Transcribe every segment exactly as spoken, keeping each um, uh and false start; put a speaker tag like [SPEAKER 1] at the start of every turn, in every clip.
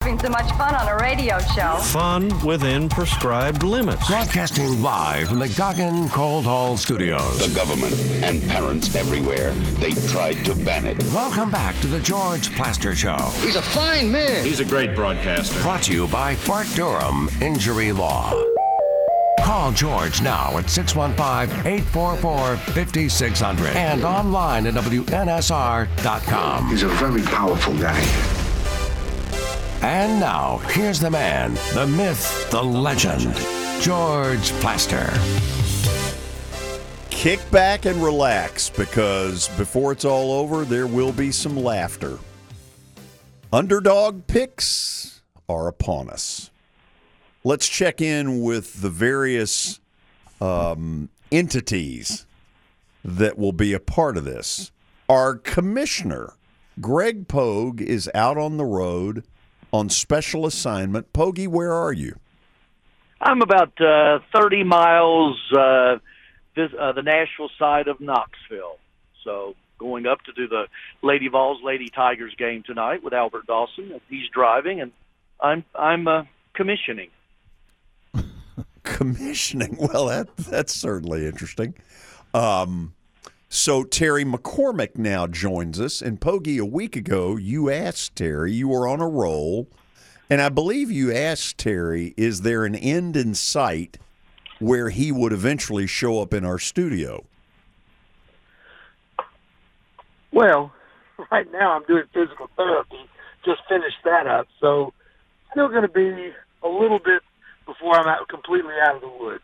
[SPEAKER 1] having so much fun on a radio show.
[SPEAKER 2] Fun within prescribed limits.
[SPEAKER 3] Broadcasting live from the Goggin Cold Hall Studios.
[SPEAKER 4] The government and parents everywhere, they tried to ban it.
[SPEAKER 3] Welcome back to the George Plaster Show.
[SPEAKER 5] He's a fine man.
[SPEAKER 6] He's a great broadcaster.
[SPEAKER 3] Brought to you by Bart Durham Injury Law. Call George now at six one five, eight four four, five six zero zero and online at W N S R dot com.
[SPEAKER 5] He's a very powerful guy.
[SPEAKER 3] And now, here's the man, the myth, the legend, George Plaster.
[SPEAKER 7] Kick back and relax, because before it's all over, there will be some laughter. Underdog picks are upon us. Let's check in with the various um, entities that will be a part of this. Our commissioner, Greg Pogue, is out on the road on special assignment. Pogie, where are you?
[SPEAKER 8] I'm about uh, thirty miles uh, this, uh, the Nashville side of Knoxville. So going up to do the Lady Vols, Lady Tigers game tonight with Albert Dawson. He's driving, and I'm I'm uh, commissioning.
[SPEAKER 7] Commissioning. Well, that that's certainly interesting. Um, so Terry McCormick now joins us. And Pogie, a week ago, you asked Terry, you were on a roll, and I believe you asked Terry, is there an end in sight where he would eventually show up in our studio?
[SPEAKER 9] Well, right now I'm doing physical therapy. Just finished that up, so still going to be a little bit before I'm out, completely out of the woods.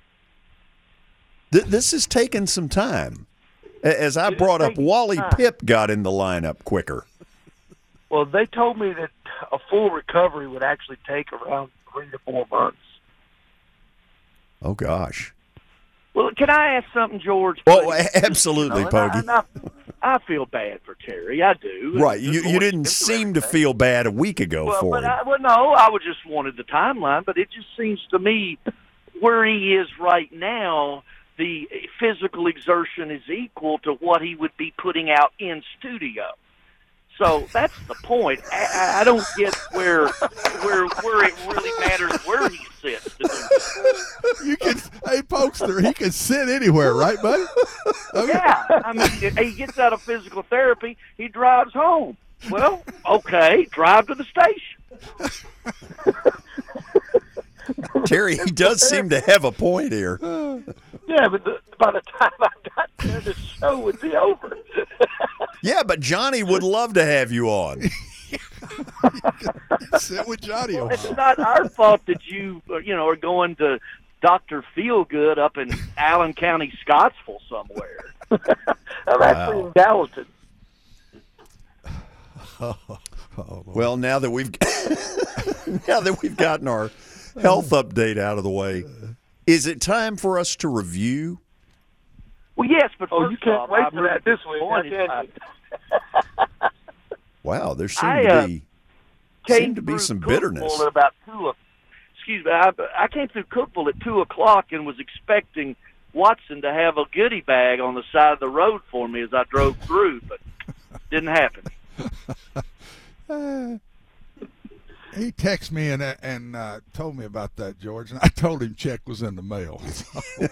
[SPEAKER 7] Th- this has taken some time. As I brought up, Wally Pipp got in the lineup quicker.
[SPEAKER 9] Well, they told me that a full recovery would actually take around three to four months.
[SPEAKER 7] Oh, gosh.
[SPEAKER 8] Well, can I ask something, George?
[SPEAKER 7] Oh, absolutely,
[SPEAKER 8] you know,
[SPEAKER 7] Pogie.
[SPEAKER 8] I, I, I feel bad for Terry. I do.
[SPEAKER 7] Right. You, you didn't seem to feel bad a week ago
[SPEAKER 8] well,
[SPEAKER 7] for
[SPEAKER 8] but
[SPEAKER 7] him.
[SPEAKER 8] I, well, no, I would just wanted the timeline, but it just seems to me where he is right now, the physical exertion is equal to what he would be putting out in studio. So that's the point. I, I don't get where where where it really matters where he sits to do this.
[SPEAKER 10] You can, hey, Pokester, he can sit anywhere, right, buddy?
[SPEAKER 8] Okay. Yeah, I mean, he gets out of physical therapy, he drives home. Well, okay, drive to the station.
[SPEAKER 7] Terry, he does seem to have a point here.
[SPEAKER 9] Yeah, but the, by the time I got there, the show would be over.
[SPEAKER 7] Yeah, but Johnny would love to have you on.
[SPEAKER 10] Sit with Johnny.
[SPEAKER 8] Well, it's not our fault that you, you know, are going to Doctor Feelgood up in Allen County, Scottsville somewhere.
[SPEAKER 9] I'm actually in Gallatin.
[SPEAKER 10] Oh, oh,
[SPEAKER 7] well, now that we've now that we've gotten our health update out of the way, is it time for us to review?
[SPEAKER 8] Well, yes, but
[SPEAKER 9] oh,
[SPEAKER 8] first
[SPEAKER 9] you can't
[SPEAKER 8] off,
[SPEAKER 9] wait
[SPEAKER 8] I'm
[SPEAKER 9] for that this week.
[SPEAKER 8] disappointed.
[SPEAKER 9] Can you?
[SPEAKER 7] Wow, there seemed
[SPEAKER 8] I,
[SPEAKER 7] to
[SPEAKER 8] uh,
[SPEAKER 7] be
[SPEAKER 8] came
[SPEAKER 7] seemed to be
[SPEAKER 8] through
[SPEAKER 7] some
[SPEAKER 8] Cookville
[SPEAKER 7] bitterness.
[SPEAKER 8] At about two. Excuse me, I, I came through Cookville at two o'clock and was expecting Watson to have a goodie bag on the side of the road for me as I drove through, but didn't happen.
[SPEAKER 10] uh, he texted me and and uh, told me about that, George, and I told him check was in the mail. So.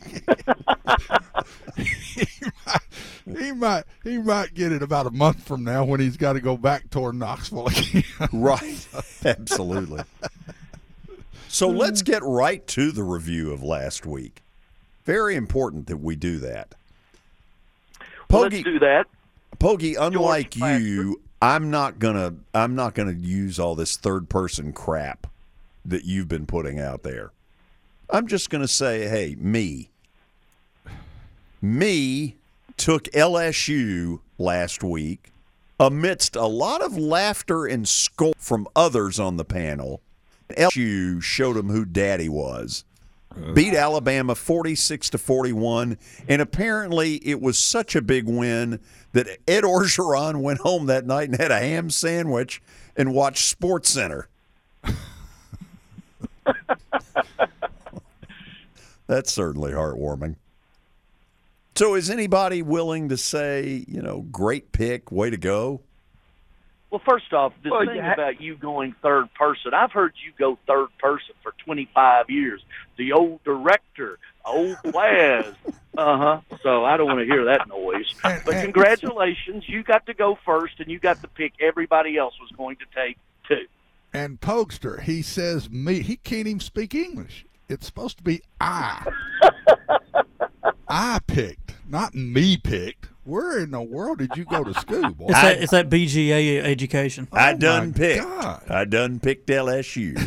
[SPEAKER 10] he, might, he might he might get it about a month from now when he's got to go back toward Knoxville again.
[SPEAKER 7] Right, absolutely. So let's get right to the review of last week. Very important that we do that.
[SPEAKER 8] Well, let's do that.
[SPEAKER 7] Pogie, unlike you, I'm not gonna I'm not gonna use all this third person crap that you've been putting out there. I'm just gonna say, hey, me. Me took L S U last week amidst a lot of laughter and scorn from others on the panel. L S U showed them who daddy was. Beat Alabama forty-six to forty-one, and apparently it was such a big win that Ed Orgeron went home that night and had a ham sandwich and watched SportsCenter. That's certainly heartwarming. So is anybody willing to say, you know, great pick, way to go?
[SPEAKER 8] Well, first off, the
[SPEAKER 9] Well,
[SPEAKER 8] thing
[SPEAKER 9] yeah.
[SPEAKER 8] about you going third person, I've heard you go third person for twenty-five years. The old director, old Laz. Uh-huh. So I don't want to hear that noise. But congratulations, you got to go first, and you got to pick everybody else was going to take two.
[SPEAKER 10] And Pokester, he says me. He can't even speak English. It's supposed to be I. I picked, not me picked. Where in the world did you go to school, boy?
[SPEAKER 6] It's that, it's that B G A education.
[SPEAKER 7] I
[SPEAKER 10] Oh,
[SPEAKER 7] done
[SPEAKER 10] my
[SPEAKER 7] picked.
[SPEAKER 10] God.
[SPEAKER 7] I done picked L S U.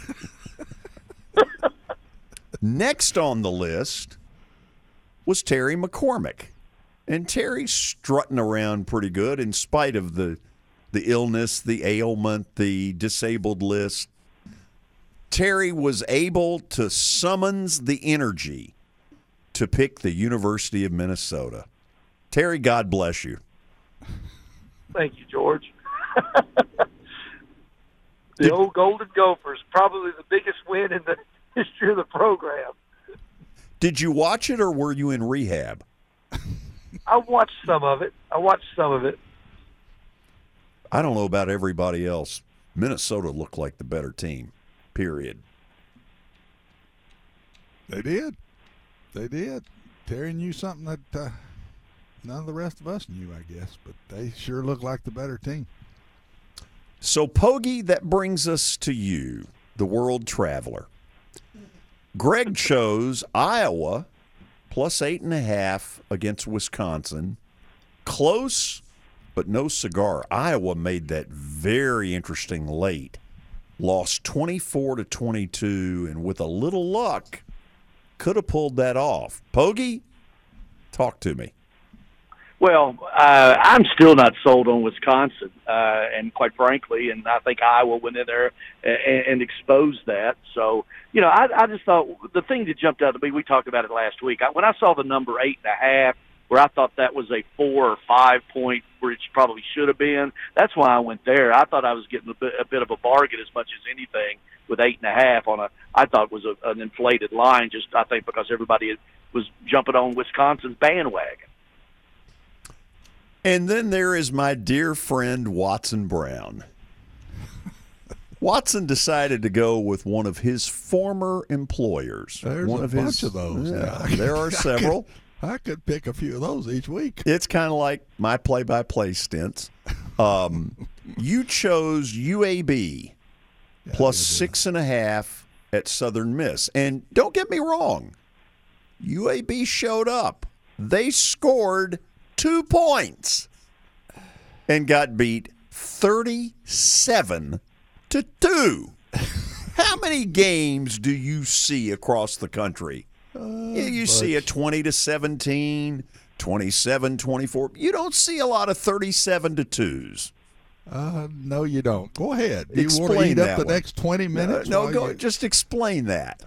[SPEAKER 7] Next on the list was Terry McCormick. And Terry's strutting around pretty good in spite of the the illness, the ailment, the disabled list. Terry was able to summons the energy to pick the University of Minnesota. Terry, God bless you.
[SPEAKER 9] Thank you, George. The old Golden Gophers, probably the biggest win in the history of the program.
[SPEAKER 7] Did you watch it or were you in rehab?
[SPEAKER 9] I watched some of it. I watched some of it.
[SPEAKER 7] I don't know about everybody else. Minnesota looked like the better team, period.
[SPEAKER 10] They did. They did. Terry knew something that uh, none of the rest of us knew, I guess, but they sure look like the better team.
[SPEAKER 7] So, Pogie, that brings us to you, the world traveler. Greg chose Iowa plus eight and a half against Wisconsin. Close, but no cigar. Iowa made that very interesting late. Lost twenty-four to twenty-two, and with a little luck, could have pulled that off. Pogie, talk to me.
[SPEAKER 8] Well, uh, I'm still not sold on Wisconsin, uh, and quite frankly, and I think Iowa went in there and, and exposed that. So, you know, I, I just thought the thing that jumped out to me, we talked about it last week. I, when I saw the number eight and a half, where I thought that was a four or five point, where it probably should have been, that's why I went there. I thought I was getting a bit, a bit of a bargain as much as anything with eight and a half on a, I thought it was a, an inflated line, just I think because everybody was jumping on Wisconsin's bandwagon.
[SPEAKER 7] And then there is my dear friend Watson Brown. Watson decided to go with one of his former employers.
[SPEAKER 10] There's
[SPEAKER 7] one
[SPEAKER 10] a
[SPEAKER 7] of
[SPEAKER 10] bunch
[SPEAKER 7] his,
[SPEAKER 10] of those.
[SPEAKER 7] Yeah,
[SPEAKER 10] Yeah.
[SPEAKER 7] there are several.
[SPEAKER 10] I could, I could pick a few of those each week.
[SPEAKER 7] It's kind of like my play-by-play stints. Um, you chose U A B
[SPEAKER 10] Yeah,
[SPEAKER 7] plus
[SPEAKER 10] I did.
[SPEAKER 7] six and a half at Southern Miss. And don't get me wrong, U A B showed up. They scored two points and got beat thirty-seven to two. How many games do you see across the country?
[SPEAKER 10] Uh,
[SPEAKER 7] you you see a twenty to seventeen, twenty-seven twenty-four. You don't see a lot of thirty-seven to twos.
[SPEAKER 10] Uh, no, you don't. Go ahead. Do you want to
[SPEAKER 7] Explain
[SPEAKER 10] eat up
[SPEAKER 7] that
[SPEAKER 10] the
[SPEAKER 7] one.
[SPEAKER 10] next twenty minutes?
[SPEAKER 7] No,
[SPEAKER 10] while
[SPEAKER 7] go
[SPEAKER 10] you-
[SPEAKER 7] just explain that.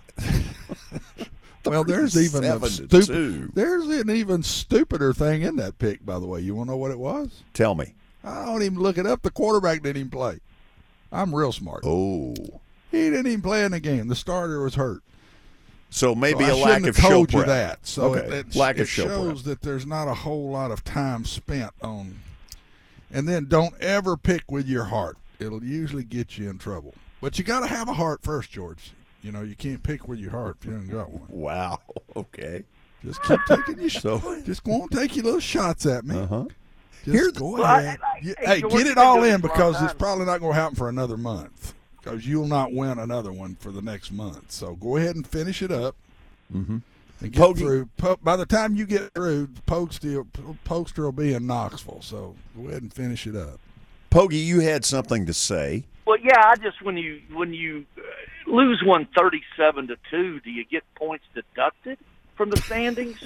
[SPEAKER 10] Well, there's even a
[SPEAKER 7] thirty-seven to two.
[SPEAKER 10] stupid. There's an even stupider thing in that pick, by the way. You want to know what it was?
[SPEAKER 7] Tell me.
[SPEAKER 10] I don't even look it up. The quarterback didn't even play. I'm real smart.
[SPEAKER 7] Oh.
[SPEAKER 10] He didn't even play in the game. The starter was hurt.
[SPEAKER 7] So maybe
[SPEAKER 10] so
[SPEAKER 7] a
[SPEAKER 10] I
[SPEAKER 7] lack
[SPEAKER 10] shouldn't
[SPEAKER 7] of
[SPEAKER 10] have
[SPEAKER 7] show
[SPEAKER 10] told you
[SPEAKER 7] prep.
[SPEAKER 10] that. So
[SPEAKER 7] okay.
[SPEAKER 10] it, it,
[SPEAKER 7] lack
[SPEAKER 10] it
[SPEAKER 7] of show
[SPEAKER 10] shows
[SPEAKER 7] prep.
[SPEAKER 10] that there's not a whole lot of time spent on. And then don't ever pick with your heart. It'll usually get you in trouble. But you got to have a heart first, George. You know, you can't pick with your heart if you haven't got one.
[SPEAKER 7] Wow. Okay.
[SPEAKER 10] Just keep taking your
[SPEAKER 7] So-
[SPEAKER 10] so, Just go on, take your little shots at me.
[SPEAKER 7] Uh-huh.
[SPEAKER 10] Just
[SPEAKER 7] Here-
[SPEAKER 10] go
[SPEAKER 8] Well, I-
[SPEAKER 10] ahead.
[SPEAKER 8] I-
[SPEAKER 10] You-
[SPEAKER 8] hey,
[SPEAKER 10] hey,
[SPEAKER 8] George,
[SPEAKER 10] get
[SPEAKER 8] you've
[SPEAKER 10] it
[SPEAKER 8] been
[SPEAKER 10] all
[SPEAKER 8] doing
[SPEAKER 10] in
[SPEAKER 8] this for a long
[SPEAKER 10] because it's
[SPEAKER 8] time.
[SPEAKER 10] probably not going to happen for another month. Because you'll not win another one for the next month. So go ahead and finish it up.
[SPEAKER 7] Mm-hmm.
[SPEAKER 10] And get
[SPEAKER 7] Pogie-
[SPEAKER 10] through. Po- by the time you get through, Poster, Poster will be in Knoxville. So go ahead and finish it up.
[SPEAKER 7] Pogie, you had something to say.
[SPEAKER 8] Well, yeah, I just when you when you uh, lose one thirty-seven to two, do you get points deducted from the standings?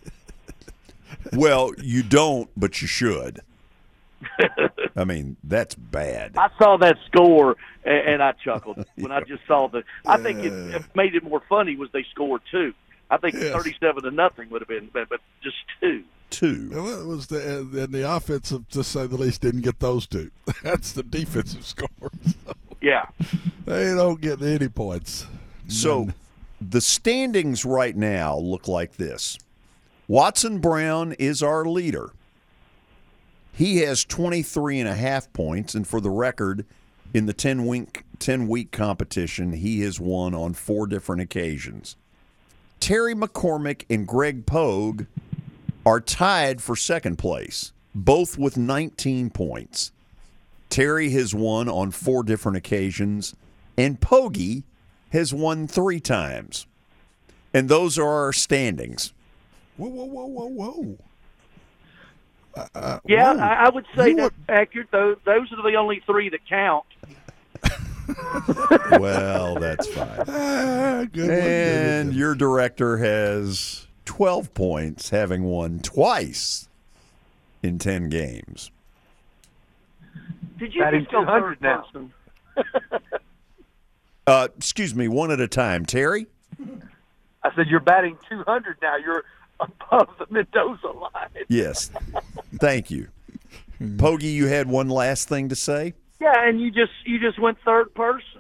[SPEAKER 7] Well, you don't, but you should. I mean, that's bad.
[SPEAKER 8] I saw that score and, and I chuckled when I just saw the. I think it, it made it more funny was they scored two. I think
[SPEAKER 10] Yes.
[SPEAKER 8] thirty-seven to nothing would have been, but, but just two.
[SPEAKER 7] Two.
[SPEAKER 10] Well, it was the and the offensive, to say the least, didn't get those two. That's the defensive score.
[SPEAKER 8] Yeah.
[SPEAKER 10] They don't get any points.
[SPEAKER 7] So
[SPEAKER 10] None.
[SPEAKER 7] the standings right now look like this. Watson Brown is our leader. He has twenty-three and a half points, and for the record, in the ten-week ten-week competition, he has won on four different occasions. Terry McCormick and Greg Pogue are tied for second place, both with nineteen points. Terry has won on four different occasions, and Pogie has won three times. And those are our standings.
[SPEAKER 10] Whoa, whoa, whoa, whoa, whoa. Uh,
[SPEAKER 8] yeah,
[SPEAKER 10] whoa.
[SPEAKER 8] I, I would say
[SPEAKER 10] You
[SPEAKER 8] that's accurate. Those, those are the only three that count.
[SPEAKER 7] Well, that's fine.
[SPEAKER 10] Ah, good one,
[SPEAKER 7] And
[SPEAKER 10] good one.
[SPEAKER 7] your director has twelve points, having won twice in ten games.
[SPEAKER 8] Did you
[SPEAKER 9] Batting
[SPEAKER 8] just go
[SPEAKER 9] two hundred
[SPEAKER 8] third
[SPEAKER 9] now.
[SPEAKER 8] person?
[SPEAKER 7] Uh, excuse me, one at a time. Terry?
[SPEAKER 9] I said you're batting two hundred now. You're above the Mendoza line.
[SPEAKER 7] Yes. Thank you. Pogie, you had one last thing to say?
[SPEAKER 8] Yeah, and you just you just went third person.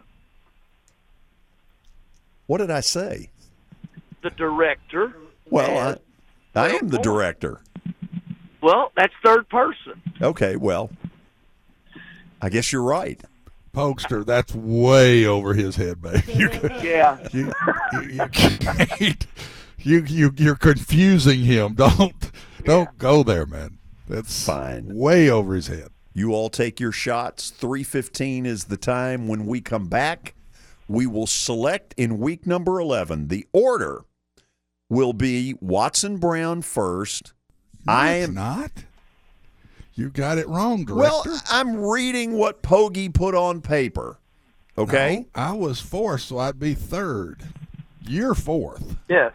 [SPEAKER 7] What did I say?
[SPEAKER 8] The director.
[SPEAKER 7] Well, I, I am the director.
[SPEAKER 8] Well, that's third person.
[SPEAKER 7] Okay, well, I guess you're right.
[SPEAKER 10] Pokester, that's way over his head, babe. You,
[SPEAKER 8] Yeah.
[SPEAKER 10] you, you, you can't. You, you, you're confusing him. Don't don't go there, man. That's
[SPEAKER 7] Fine.
[SPEAKER 10] way over his head.
[SPEAKER 7] You all take your shots. three fifteen is the time. When we come back, we will select in week number eleven. The order will be Watson Brown first.
[SPEAKER 10] No,
[SPEAKER 7] I
[SPEAKER 10] it's
[SPEAKER 7] am
[SPEAKER 10] not. You got it wrong, director.
[SPEAKER 7] Well, I'm reading what Pogie put on paper. Okay?
[SPEAKER 10] No, I was fourth, so I'd be third. You're fourth.
[SPEAKER 9] Yes.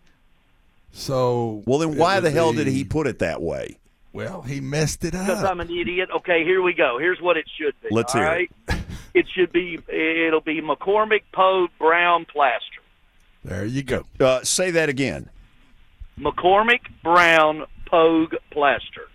[SPEAKER 10] So
[SPEAKER 7] Well, then
[SPEAKER 10] it
[SPEAKER 7] why
[SPEAKER 10] would
[SPEAKER 7] the hell
[SPEAKER 10] be-
[SPEAKER 7] did he put it that way?
[SPEAKER 10] Well, he messed it
[SPEAKER 8] Because
[SPEAKER 10] up.
[SPEAKER 8] I'm an idiot. Okay, here we go. Here's what it should be.
[SPEAKER 7] Let's
[SPEAKER 8] all
[SPEAKER 7] hear
[SPEAKER 8] right?
[SPEAKER 7] it.
[SPEAKER 8] It should be. It'll be McCormick, Pogue, Brown, Plaster.
[SPEAKER 10] There you go.
[SPEAKER 7] Uh, say that again.
[SPEAKER 8] McCormick, Brown, Pogue, Plaster.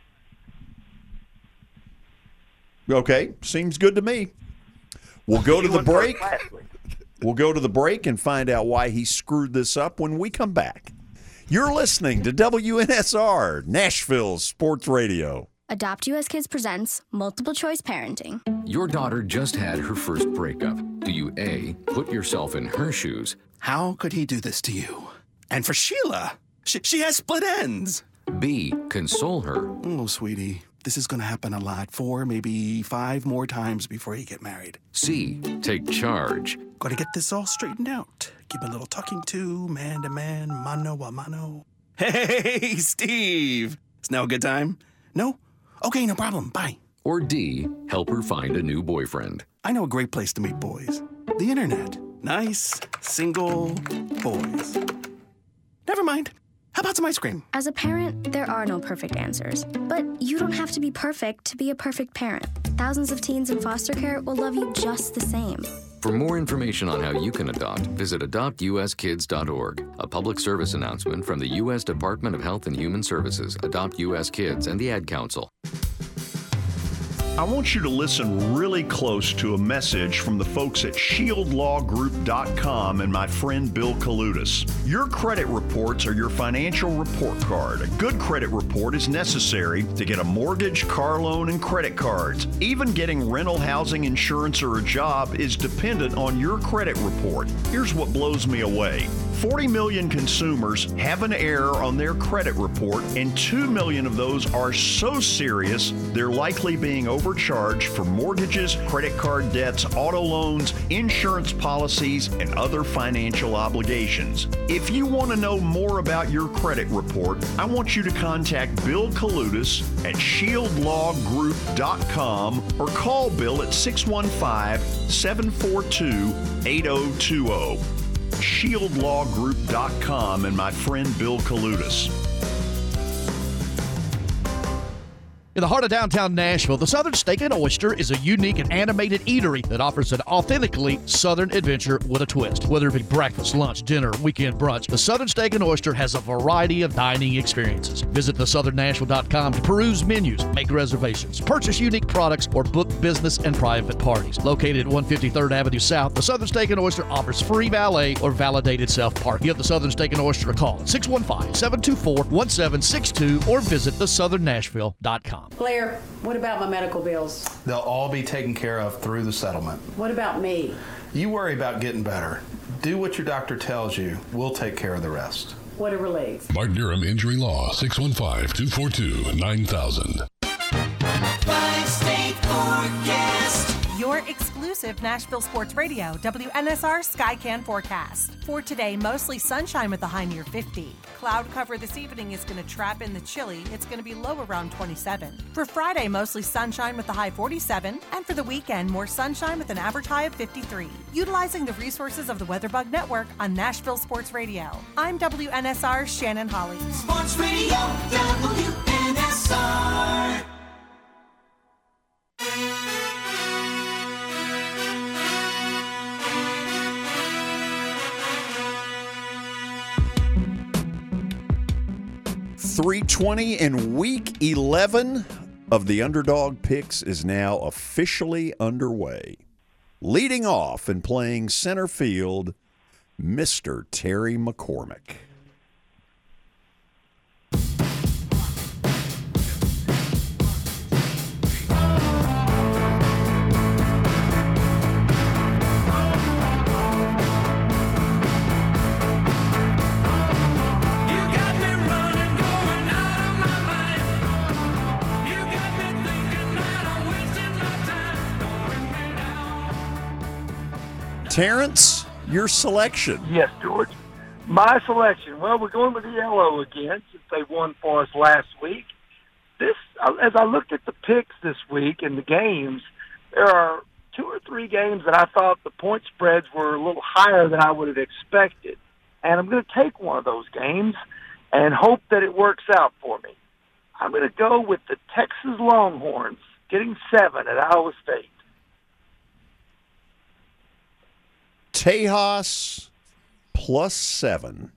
[SPEAKER 7] Okay, seems good to me. We'll go to
[SPEAKER 8] You
[SPEAKER 7] the
[SPEAKER 8] went first
[SPEAKER 7] break.
[SPEAKER 8] last week.
[SPEAKER 7] We'll go to the break and find out why he screwed this up when we come back. You're listening to W N S R, Nashville Sports Radio.
[SPEAKER 11] Adopt U S Kids presents Multiple Choice Parenting.
[SPEAKER 12] Your daughter just had her first breakup. Do you A, put yourself in her shoes?
[SPEAKER 13] How could he do this to you? And for Sheila, she, she has split ends.
[SPEAKER 12] B, console her.
[SPEAKER 13] Oh, sweetie, this is going to happen a lot. Four, maybe five more times before you get married.
[SPEAKER 12] C, take charge.
[SPEAKER 13] Got to get this all straightened out. Give a little talking to, man to man, mano a mano. Hey, Steve! Is now a good time? No? Okay, no problem. Bye.
[SPEAKER 12] Or D, help her find a new boyfriend.
[SPEAKER 13] I know a great place to meet boys. The internet. Nice, single boys. Never mind. How about some ice cream?
[SPEAKER 11] As a parent, there are no perfect answers. But you don't have to be perfect to be a perfect parent. Thousands of teens in foster care will love you just the same.
[SPEAKER 12] For more information on how you can adopt, visit adopt u s kids dot org. A public service announcement from the U S Department of Health and Human Services, Adopt U S Kids, and the Ad Council.
[SPEAKER 14] I want you to listen really close to a message from the folks at shield law group dot com and my friend Bill Kaludis. Your credit reports are your financial report card. A good credit report is necessary to get a mortgage, car loan, and credit cards. Even getting rental housing insurance or a job is dependent on your credit report. Here's what blows me away. forty million consumers have an error on their credit report, and two million of those are so serious they're likely being overcharged for mortgages, credit card debts, auto loans, insurance policies, and other financial obligations. If you want to know more about your credit report, I want you to contact Bill Kaludis at shield law group dot com or call Bill at six one five, seven four two, eight zero two zero. shield law group dot com and my friend Bill Kaludis.
[SPEAKER 15] In the heart of downtown Nashville, the Southern Steak and Oyster is a unique and animated eatery that offers an authentically Southern adventure with a twist. Whether it be breakfast, lunch, dinner, weekend brunch, the Southern Steak and Oyster has a variety of dining experiences. Visit the southern nashville dot com to peruse menus, make reservations, purchase unique products, or book business and private parties. Located at one fifty-third Avenue South, the Southern Steak and Oyster offers free valet or validated self-parking. Give the Southern Steak and Oyster a call at six one five, seven two four, one seven six two or visit the southern nashville dot com.
[SPEAKER 16] com.
[SPEAKER 17] Blair, what about my medical bills?
[SPEAKER 13] They'll all be taken care of through the settlement.
[SPEAKER 17] What about me?
[SPEAKER 13] You worry about getting better. Do what your doctor tells you. We'll take care of the rest.
[SPEAKER 17] What a relief.
[SPEAKER 18] Mark Durham Injury Law, six one five, two four two, nine thousand.
[SPEAKER 19] Five-state forecast. Your exclusive Nashville Sports Radio, W N S R Skycan forecast. For today, mostly sunshine with a high near fifty. Cloud cover this evening is going to trap in the chilly. It's going to be low around twenty-seven. For Friday, mostly sunshine with a high forty-seven. And for the weekend, more sunshine with an average high of fifty-three. Utilizing the resources of the WeatherBug Network on Nashville Sports Radio. I'm W N S R's Shannon Holly.
[SPEAKER 20] Sports Radio, W N S R.
[SPEAKER 7] three twenty and week eleven of the Underdog Picks is now officially underway. Leading off and playing center field, Mister Terry McCormick. Terrence, your selection.
[SPEAKER 9] Yes, George. My selection. Well, we're going with the yellow again since they won for us last week. This, as I looked at the picks this week and the games, there are two or three games that I thought the point spreads were a little higher than I would have expected. And I'm going to take one of those games and hope that it works out for me. I'm going to go with the Texas Longhorns getting seven at Iowa State.
[SPEAKER 7] Tejas plus seven.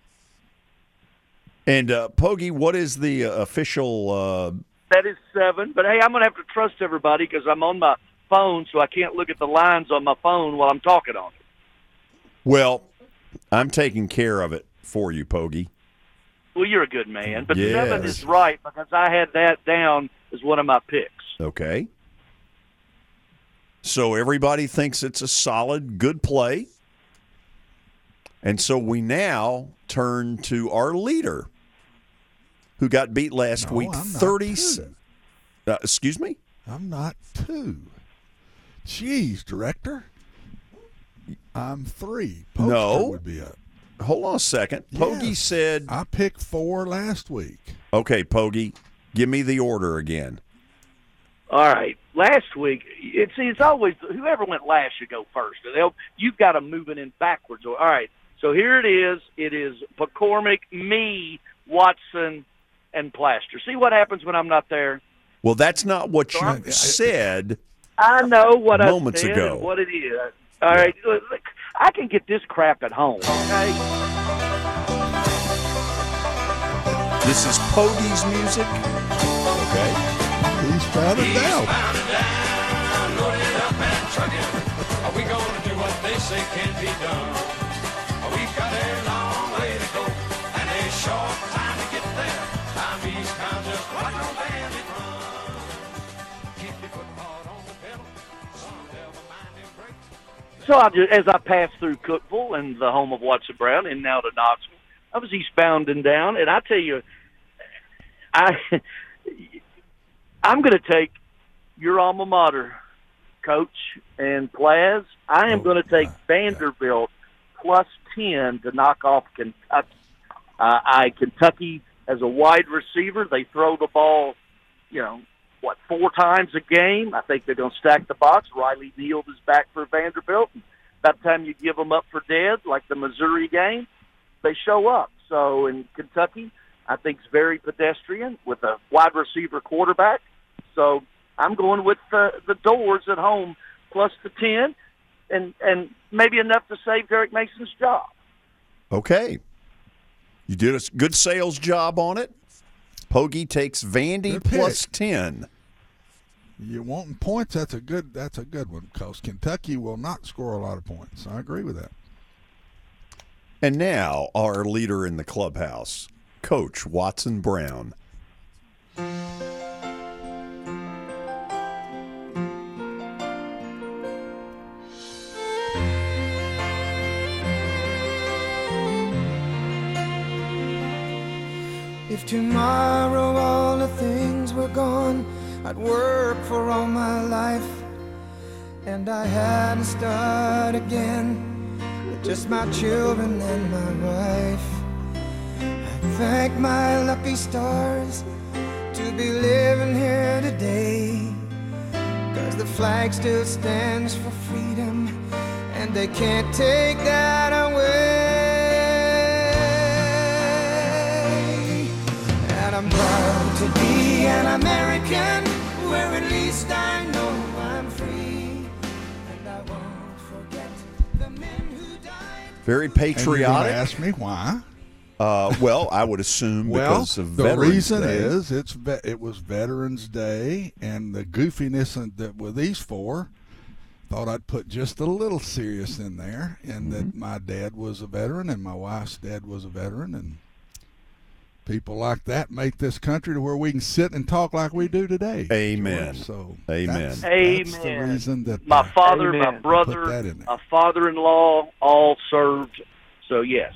[SPEAKER 7] And, uh, Pogie, what is the uh, official... Uh...
[SPEAKER 8] That is seven. But, hey, I'm going to have to trust everybody because I'm on my phone, so I can't look at the lines on my phone while I'm talking on it.
[SPEAKER 7] Well, I'm taking care of it for you, Pogie.
[SPEAKER 8] Well, you're a good man. But
[SPEAKER 7] yes.
[SPEAKER 8] seven is right because I had that down as one of my picks.
[SPEAKER 7] Okay. So everybody thinks it's a solid, good play. And so we now turn to our leader, who got beat last
[SPEAKER 10] no,
[SPEAKER 7] week.
[SPEAKER 10] I'm
[SPEAKER 7] thirty.
[SPEAKER 10] Not
[SPEAKER 7] uh, excuse me?
[SPEAKER 10] I'm not two. Jeez, director. I'm three. Poster
[SPEAKER 7] no.
[SPEAKER 10] would be up.
[SPEAKER 7] Hold on a second. Pogie
[SPEAKER 10] yes.
[SPEAKER 7] said.
[SPEAKER 10] I picked four last week.
[SPEAKER 7] Okay, Pogie, give me the order again.
[SPEAKER 8] All right. Last week, it's it's always whoever went last should go first. They'll, you've got them moving in backwards. All right. So here it is. It is McCormick, me, Watson, and Plaster. See what happens when I'm not there?
[SPEAKER 7] Well, that's not what
[SPEAKER 8] so
[SPEAKER 7] you
[SPEAKER 8] I'm,
[SPEAKER 7] said.
[SPEAKER 8] I know what
[SPEAKER 7] moments
[SPEAKER 8] I said
[SPEAKER 7] ago.
[SPEAKER 8] and what it is. All right. Look, look, I can get this crap at home. Okay.
[SPEAKER 7] This is Pogie's music. Okay.
[SPEAKER 10] He's found it down.
[SPEAKER 20] Found it down, loaded up and trucking. Are we going to do what they say can be done? We've got a long way to go and a short time to get there. Time eastbound, just like no bandit run. Keep your foot hard on the pedal. Some devil mind and brakes.
[SPEAKER 8] So I just, as I passed through Cookeville and the home of Watson Brown and now to Knoxville, I was eastbound and down, and I tell you, I. I'm going to take your alma mater, Coach, and Plaz. I am oh, going to take God. Vanderbilt plus ten to knock off Kentucky. Uh, I Kentucky as a wide receiver. They throw the ball, you know, what, four times a game. I think they're going to stack the box. Riley Neal is back for Vanderbilt. And by the time you give them up for dead, like the Missouri game, they show up. So in Kentucky, I think it's very pedestrian with a wide receiver quarterback. So I'm going with the, the Doors at home plus the ten and, and maybe enough to save Derek Mason's job.
[SPEAKER 7] Okay. You did a good sales job on it. Pogie takes Vandy plus ten.
[SPEAKER 10] You wanting points? That's a good. That's a good one because Kentucky will not score a lot of points. I agree with that.
[SPEAKER 7] And now our leader in the clubhouse, Coach Watson Brown.
[SPEAKER 16] If tomorrow all the things were gone, I'd work for all my life, and I had to start again with just my children and my wife. I thank my lucky stars to be living here today, 'cause the flag still stands for freedom, and they can't take that away. And I'm proud to be an American, where at least I know I'm free, and I won't forget the men who died.
[SPEAKER 7] Very
[SPEAKER 10] And you're
[SPEAKER 7] patriotic.
[SPEAKER 10] gonna ask me why?
[SPEAKER 7] Uh, well, I would assume
[SPEAKER 10] Well,
[SPEAKER 7] because of
[SPEAKER 10] the
[SPEAKER 7] Veterans
[SPEAKER 10] reason
[SPEAKER 7] Day.
[SPEAKER 10] is it's ve- it was Veterans Day, and the goofiness in, that with these four, thought I'd put just a little serious in there, and that my dad was a veteran, and my wife's dad was a veteran, and people like that make this country to where we can sit and talk like we do today.
[SPEAKER 7] Amen.
[SPEAKER 10] George. So
[SPEAKER 7] Amen.
[SPEAKER 10] That's,
[SPEAKER 8] Amen.
[SPEAKER 10] that's the reason that
[SPEAKER 8] My
[SPEAKER 10] uh,
[SPEAKER 8] father, my
[SPEAKER 10] put that
[SPEAKER 8] brother,
[SPEAKER 10] in there.
[SPEAKER 8] my father-in-law all served. So yes.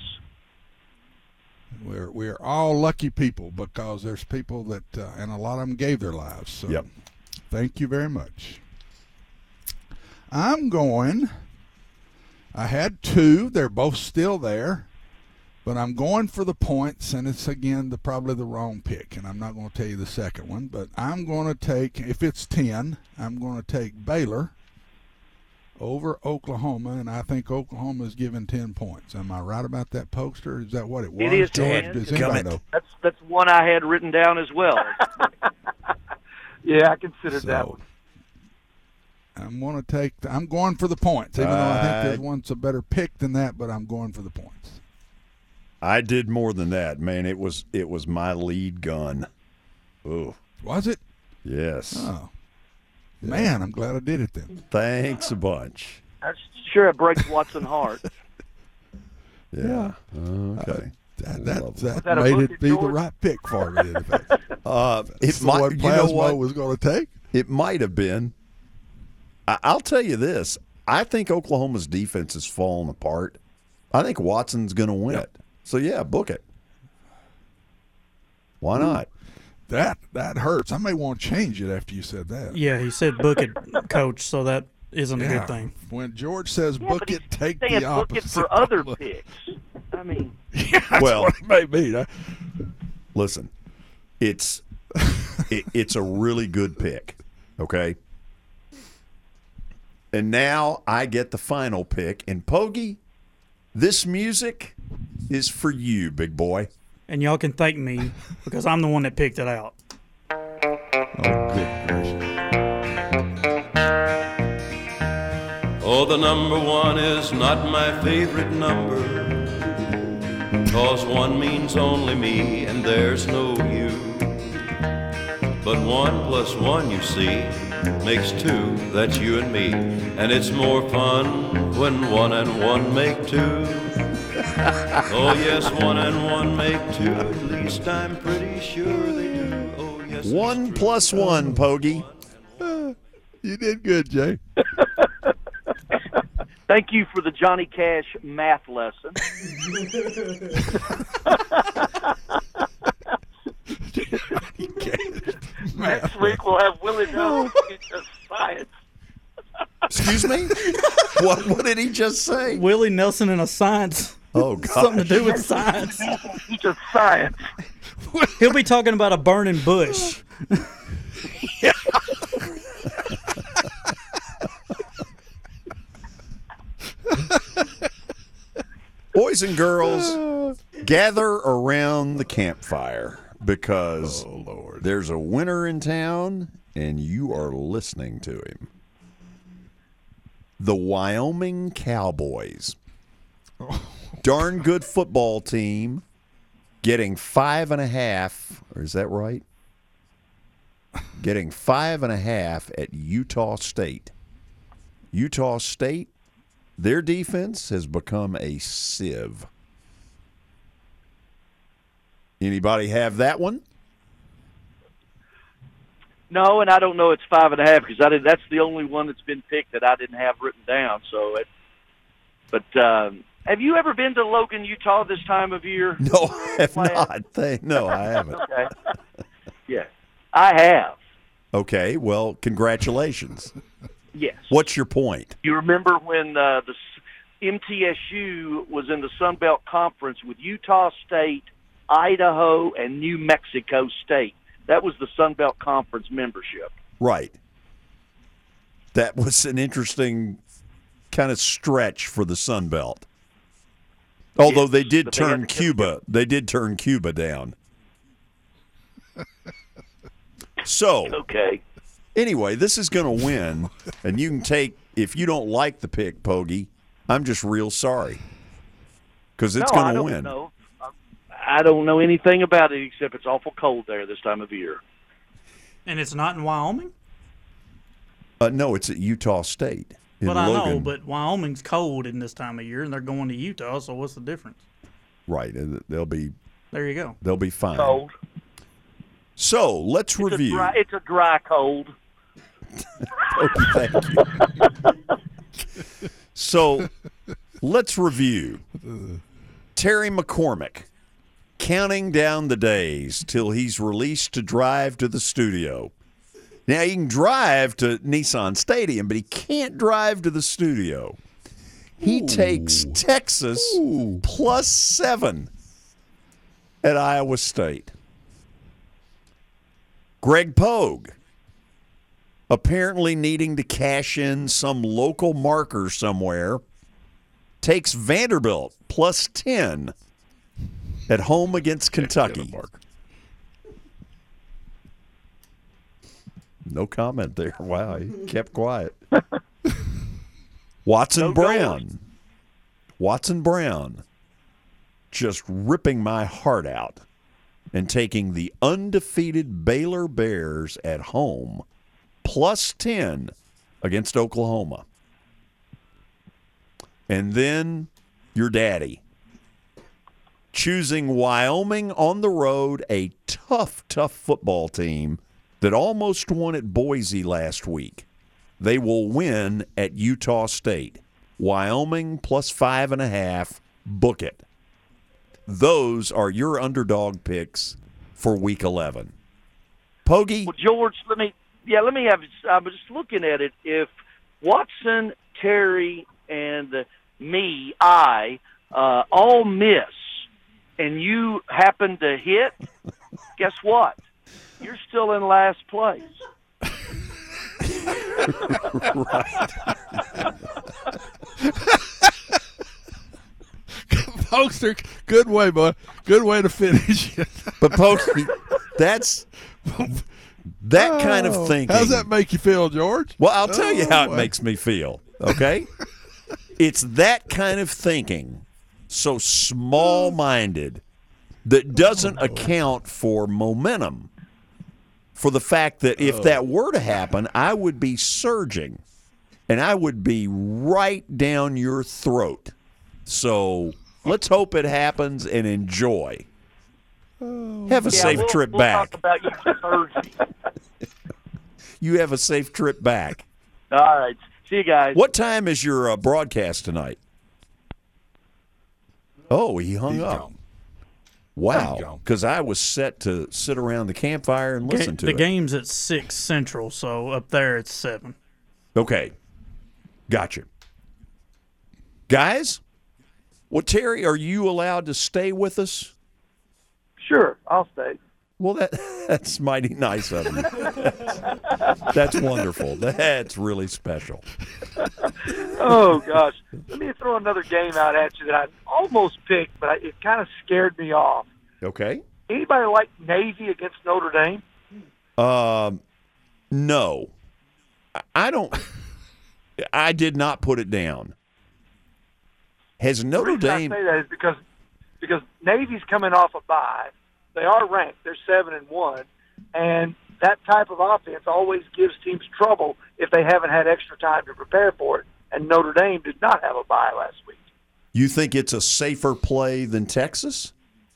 [SPEAKER 10] We're we're all lucky people, because there's people that, uh, and a lot of them gave their lives. So
[SPEAKER 7] Yep.
[SPEAKER 10] Thank you very much. I'm going. I had two. They're both still there, but I'm going for the points, and it's again the probably the wrong pick, and I'm not going to tell you the second one, but I'm going to take, if it's ten, I'm going to take Baylor over Oklahoma, and I think Oklahoma is given ten points. Am I right about that poster? Is that what it was?
[SPEAKER 8] It is
[SPEAKER 10] George?
[SPEAKER 8] ten.
[SPEAKER 10] Does anybody know?
[SPEAKER 8] That's that's one I had written down as well.
[SPEAKER 9] Yeah, I considered
[SPEAKER 10] So,
[SPEAKER 9] that one.
[SPEAKER 10] I'm going to take. I'm going for the points, even though I think
[SPEAKER 7] Uh,
[SPEAKER 10] there's one's a better pick than that. But I'm going for the points.
[SPEAKER 7] I did more than that, man. It was it was my lead gun. Oh,
[SPEAKER 10] was it?
[SPEAKER 7] Yes.
[SPEAKER 10] Oh, man, I'm glad I did it then.
[SPEAKER 7] Thanks a bunch.
[SPEAKER 8] I'm sure it breaks Watson's heart.
[SPEAKER 7] Yeah. Okay.
[SPEAKER 10] That that,
[SPEAKER 7] Lovely.
[SPEAKER 10] that,
[SPEAKER 8] that a
[SPEAKER 10] made
[SPEAKER 8] book
[SPEAKER 10] it
[SPEAKER 8] of
[SPEAKER 10] be the
[SPEAKER 8] yours?
[SPEAKER 10] right pick for me. In fact,
[SPEAKER 7] Uh,
[SPEAKER 10] That's
[SPEAKER 7] it
[SPEAKER 10] the
[SPEAKER 7] might.
[SPEAKER 10] one
[SPEAKER 7] You know
[SPEAKER 10] Plasmo
[SPEAKER 7] what?
[SPEAKER 10] was going to take.
[SPEAKER 7] It might have been. I, I'll tell you this. I think Oklahoma's defense is falling apart. I think Watson's going to win it. So yeah, book it. Why not?
[SPEAKER 10] That that hurts. I may want to change it after you said that.
[SPEAKER 6] Yeah, he said book it, coach, so that isn't a
[SPEAKER 10] Yeah.
[SPEAKER 6] good thing.
[SPEAKER 10] When George says
[SPEAKER 8] Yeah,
[SPEAKER 10] book
[SPEAKER 8] but
[SPEAKER 10] it,
[SPEAKER 8] he's
[SPEAKER 10] take
[SPEAKER 8] saying
[SPEAKER 10] the
[SPEAKER 8] book it
[SPEAKER 10] opposite.
[SPEAKER 8] for other picks. I mean,
[SPEAKER 10] That's
[SPEAKER 7] Well-
[SPEAKER 10] what it may be. huh?
[SPEAKER 7] Listen, it's it, it's a really good pick. Okay. And now I get the final pick. And Pogie, this music is for you, big boy.
[SPEAKER 6] And y'all can thank me because I'm the one that picked it out.
[SPEAKER 10] Oh, good gracious.
[SPEAKER 20] Oh, the number one is not my favorite number, 'cause one means only me and there's no you. But one plus one, you see, makes two, that's you and me. And it's more fun when one and one make two. Oh yes, one and one make two, at least I'm pretty sure they do. Oh yes.
[SPEAKER 7] One plus one, Pogie.
[SPEAKER 10] You did good, Jay.
[SPEAKER 8] thank you for the Johnny Cash math lesson. Next week we'll have Willie Nelson teach us science.
[SPEAKER 7] Excuse me? what what did he just say?
[SPEAKER 6] Willie Nelson in a science.
[SPEAKER 7] Oh God.
[SPEAKER 6] Something to do with science.
[SPEAKER 8] Teach us science.
[SPEAKER 6] He'll be talking about a burning bush.
[SPEAKER 7] Boys and girls, gather around the campfire because there's a winner in town and you are listening to him. The Wyoming Cowboys. Darn good football team, getting five and a half, or is that right? Getting five and a half at Utah State. Utah State, their defense has become a sieve. Anybody have that one?
[SPEAKER 8] No, and I don't know it's five and a half because I did. That's the only one that's been picked that I didn't have written down. So, it, but um, Have you ever been to Logan, Utah this time of year?
[SPEAKER 7] No, I have not. Thank- No, I haven't.
[SPEAKER 8] Okay. Yes, I have.
[SPEAKER 7] Okay, well, congratulations.
[SPEAKER 8] Yes.
[SPEAKER 7] What's your point?
[SPEAKER 8] You remember when uh, the M T S U was in the Sun Belt Conference with Utah State, Idaho, and New Mexico State? That was the Sun Belt Conference membership.
[SPEAKER 7] Right. That was an interesting kind of stretch for the Sun Belt. Although
[SPEAKER 8] Yes,
[SPEAKER 7] they did
[SPEAKER 8] but they had
[SPEAKER 7] turn
[SPEAKER 8] to get-
[SPEAKER 7] Cuba, they did turn Cuba down. So,
[SPEAKER 8] okay.
[SPEAKER 7] Anyway, this is going to win, and you can take if you don't like the pick, Pogie. I'm just real sorry because it's
[SPEAKER 8] no,
[SPEAKER 7] going
[SPEAKER 8] I
[SPEAKER 7] to
[SPEAKER 8] don't
[SPEAKER 7] win.
[SPEAKER 8] know. I don't know anything about it except it's awful cold there this time of year.
[SPEAKER 6] And it's not in Wyoming?
[SPEAKER 7] Uh, no, it's at Utah State. In
[SPEAKER 6] But I know,
[SPEAKER 7] Logan.
[SPEAKER 6] but Wyoming's cold in this time of year, and they're going to Utah, so what's the difference?
[SPEAKER 7] Right, and they'll be
[SPEAKER 6] There you go.
[SPEAKER 7] they'll be fine.
[SPEAKER 8] Cold.
[SPEAKER 7] So let's
[SPEAKER 8] It's
[SPEAKER 7] review.
[SPEAKER 8] A dry, it's a dry cold.
[SPEAKER 7] Okay, thank you. So let's review. Terry McCormick counting down the days till he's released to drive to the studio. Now, he can drive to Nissan Stadium, but he can't drive to the studio. He takes Texas plus seven at Iowa State. Greg Pogue, apparently needing to cash in some local marker somewhere, takes Vanderbilt plus ten at home against Kentucky. No comment there. Wow, he kept quiet. Watson
[SPEAKER 8] No
[SPEAKER 7] Brown.
[SPEAKER 8] goals.
[SPEAKER 7] Watson Brown just ripping my heart out and taking the undefeated Baylor Bears at home plus ten against Oklahoma. And then your daddy choosing Wyoming on the road, a tough, tough football team that almost won at Boise last week. They will win at Utah State. Wyoming plus five and a half. Book it. Those are your underdog picks for Week eleven. Pogie?
[SPEAKER 8] Well, George, let me, yeah, let me have, I was just looking at it. If Watson, Terry, and me, I, uh, all miss, and you happen to hit, guess what? You're still in last place.
[SPEAKER 7] Right.
[SPEAKER 10] Folks, good way, boy. Good way to finish.
[SPEAKER 7] But Pogie, that's that kind of thinking.
[SPEAKER 10] How's that make you feel, George?
[SPEAKER 7] Well, I'll tell you
[SPEAKER 10] Oh,
[SPEAKER 7] how
[SPEAKER 10] boy.
[SPEAKER 7] it makes me feel, okay? It's that kind of thinking, so small-minded, that doesn't account for momentum, for the fact that if that were to happen, I would be surging, and I would be right down your throat. So let's hope it happens and enjoy. Have a
[SPEAKER 8] Yeah,
[SPEAKER 7] safe
[SPEAKER 8] we'll-
[SPEAKER 7] trip
[SPEAKER 8] we'll
[SPEAKER 7] back.
[SPEAKER 8] Talk about you Thursday.
[SPEAKER 7] You have a safe trip back.
[SPEAKER 8] All right. See you guys.
[SPEAKER 7] What time is your uh, broadcast tonight? Oh, he hung
[SPEAKER 10] He's
[SPEAKER 7] up.
[SPEAKER 10] gone.
[SPEAKER 7] Wow. Because I was set to sit around the campfire and listen to
[SPEAKER 6] the
[SPEAKER 7] it.
[SPEAKER 6] game's at six Central, so up there it's seven.
[SPEAKER 7] Okay. Gotcha. Guys, well, Terry, are you allowed to stay with us?
[SPEAKER 9] Sure, I'll stay.
[SPEAKER 7] Well, that that's mighty nice of you. That's wonderful. That's really special.
[SPEAKER 9] Oh, gosh. Let me throw another game out at you that I almost picked, but I, it kind of scared me off.
[SPEAKER 7] Okay.
[SPEAKER 9] Anybody like Navy against Notre Dame?
[SPEAKER 7] Um, no, I- I don't. I did not put it down. Has Notre
[SPEAKER 9] the reason
[SPEAKER 7] Dame?
[SPEAKER 9] I say that is because because Navy's coming off a bye. They are ranked. They're seven and one, and that type of offense always gives teams trouble if they haven't had extra time to prepare for it. And Notre Dame did not have a bye last week.
[SPEAKER 7] You think it's a safer play than Texas?